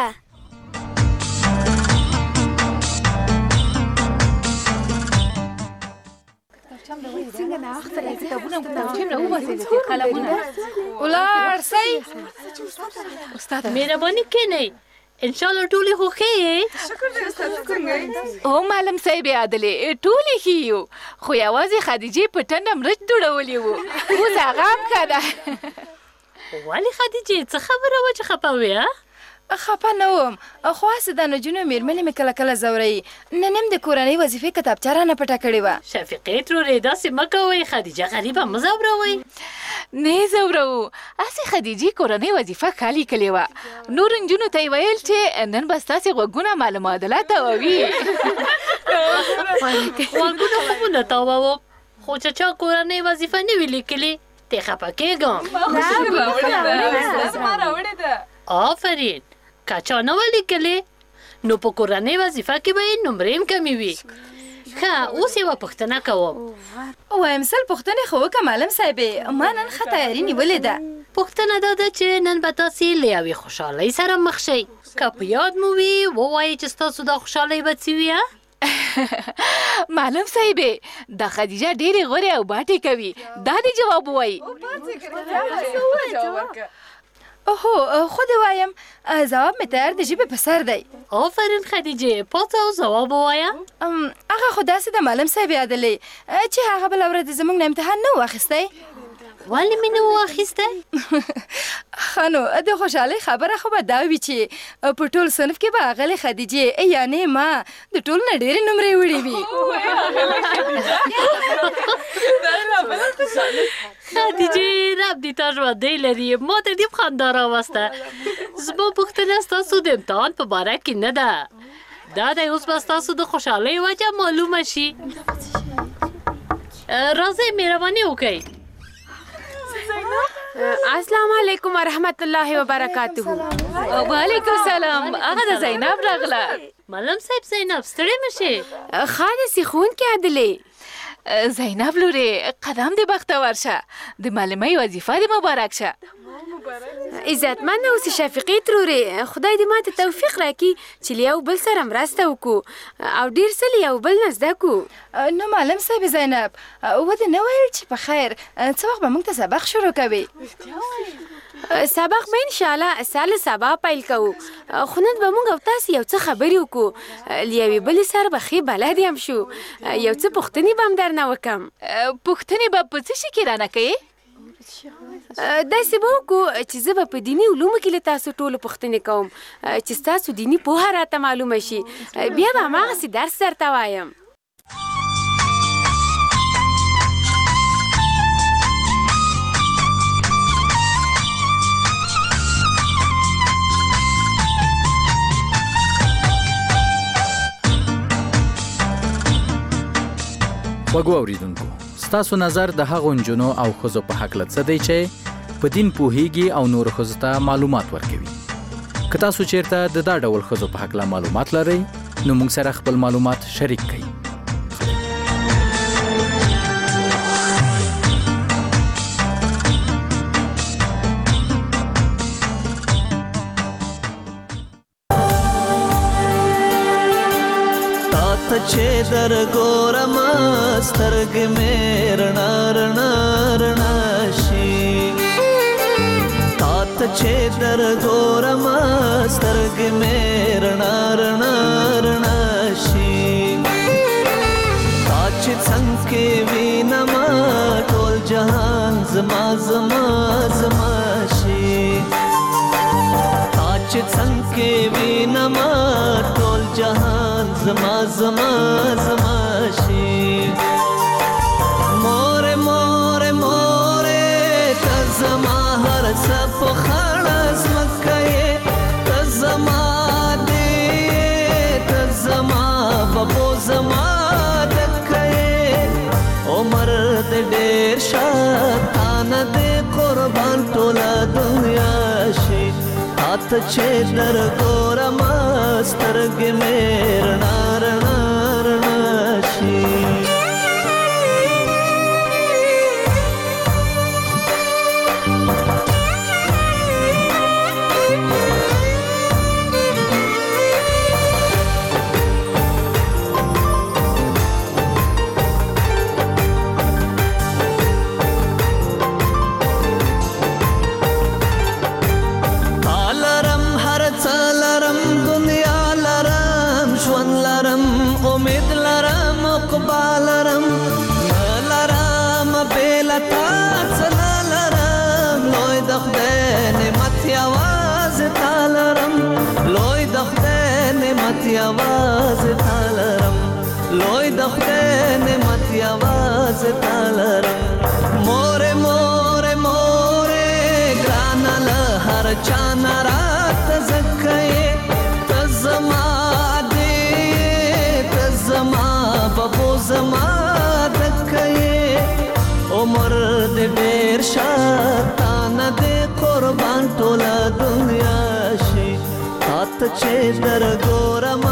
ولاړ سئ. مهرباني کینئ. انشاءالله ټولې خو ښې یې؟ هو معلم صاحب عادلې ټولې ښې یو، خو یوازې خدیجې په ټنډه مرچ دوړولي وو. اوس هغه هم ښه ده. ولې خدیجې څه خبره وه چې خفه وې؟ خفه نه وم، خو هسې د نجونو مېرمنې مې کله کله ځوروي. نن هم د کورنۍ وظیفې کتابچه رانه پټه کړې وه. شفیقې ترورې داسې مه کوئ، خدیجه غریبه مه ځوروئ. نه یې ځوروو، هسې خدیجې کورنۍ وظیفه ښه لیکلې وه. نورو نجونو ته یې ویل چې نن به ستاسې غوږونه معلومات تاووي. غوږونه خو مو نه تاووم، خو چې چا کورنۍ وظیفه نه وي لیکلې ترې خفه کېږم. آفرین. که چا نه وه لیکلې نو په کورنۍ وظیفه کې به یې نمرې هم کمې وي. ښه اوس یوه پوښتنه کوم. وایم سل پوښتنې خو وکړه معلم صاحبې، ما نن ښه تیاري نیولې ده. پوښتنه دا ده چې نن به تاسې له یوې خوشحالۍ سره مخ شئ. که په یاد مو وي ووایئ چې ستاسو دا خوشحالۍ به څه وي؟ معلم صاحبې دا خدیجه ډېرې غورې او باټې کوي، دا دې جواب ووایي. هو خو دې وایم ځواب مې تیار د ژبې په سر دی. آفرین خدیجې پاڅه او ځواب ووایه. هغه خو داسې د معلم صاحب عادلې چې هغه بله ورځ زموږ نه امتحان نه و اخیستی. ولې مې نه و اخیستی؟ ښه نو د خوشحالۍ خبره خو به دا وي چې په ټول صنف کې به هغلې خدیجې یعنې ما د ټولو نه ډېرې نمرې وړې وي. خدیجې رب دې تا ژوندۍ لري، ما ته دې خندا راوسته. زما پوښتنه ستاسو د امتحان په باره کې نه ده، دا دی اوس به ستاسو د خوشحالۍ وجه معلومه شي. راځئ مهرباني وکړئ. السلام علیکم ورحمت الله وبرکاته. وعلیکم السلام. هغه د زینب راغله. معلم صاحب زینب ستړې مه شې. ښه داسې ښوونکې عادلې. زینب لورې قدم دې بختور شه، د معلمۍ وظیفه دې مبارک شه. عزتمنه اوسې شفیقې ترورې، خدای دې ماته توفیق راکړي چې له یو بل سره مرسته وکړو او ډېر څه له یو بل نه زده کړو. نو معلم صاحب زینب ودې نه ویل چې په خیر څه وخت به موږ ته سبق شروع کوي؟ سبق به انشاءالله ساله سبا پیل کوو، خو نن به موږ او تاسې یو څه خبرې وکړو، له یوې بلې سره به ښې بلد هم شو، یو څه پوښتنې به هم درنه وکړم. پوښتنې به په څه شي کې رانه کوې؟ داسې به وکړو چې زه به په دیني علومو کې له تاسو ټولو پوښتنې کوم چې ستاسو دیني پوهه راته معلومه شي، بیا به هماغسې درس درته وایم. خوږو اوریدونکو، ستاسو نظر د هغو نجونو او ښځو په هکله څه دی چې په دین پوهیږي او نورو ښځو ته معلومات ورکوي؟ که تاسو چیرته د دا ډول ښځو په هکله معلومات لرئ نو موږ سره خپل معلومات شریک کړئ. چې در ګورم سترګې مې رڼا رڼا رڼا شي تا ته چې در ګورم سترګې مې رڼا رڼا رڼا شي تا چې څنګه وینم ټول جهان زما زما زما شي تا چې څنګه وینم ټول جهان زما زما زما شي مور مور مور ته زما هر څه په خړه زمکه ته زما دې ته زما بابو زما عمر دې ډېر شاتانه دې قربان ټوله دنیا شي ته چې در ګورم سترګې مې رڼا رڼا رڼا شي आवाज तालरम लोई दखते ने मती आवाज तालरम मोरे मोरे मोरे ग्रानल हर चाना रात जक्कये तजमा दे तजमा बबो जमा दक्कये उमर दे बेर शातान दे कुर्बान टोला दुनिया शी तात चे दर गोरम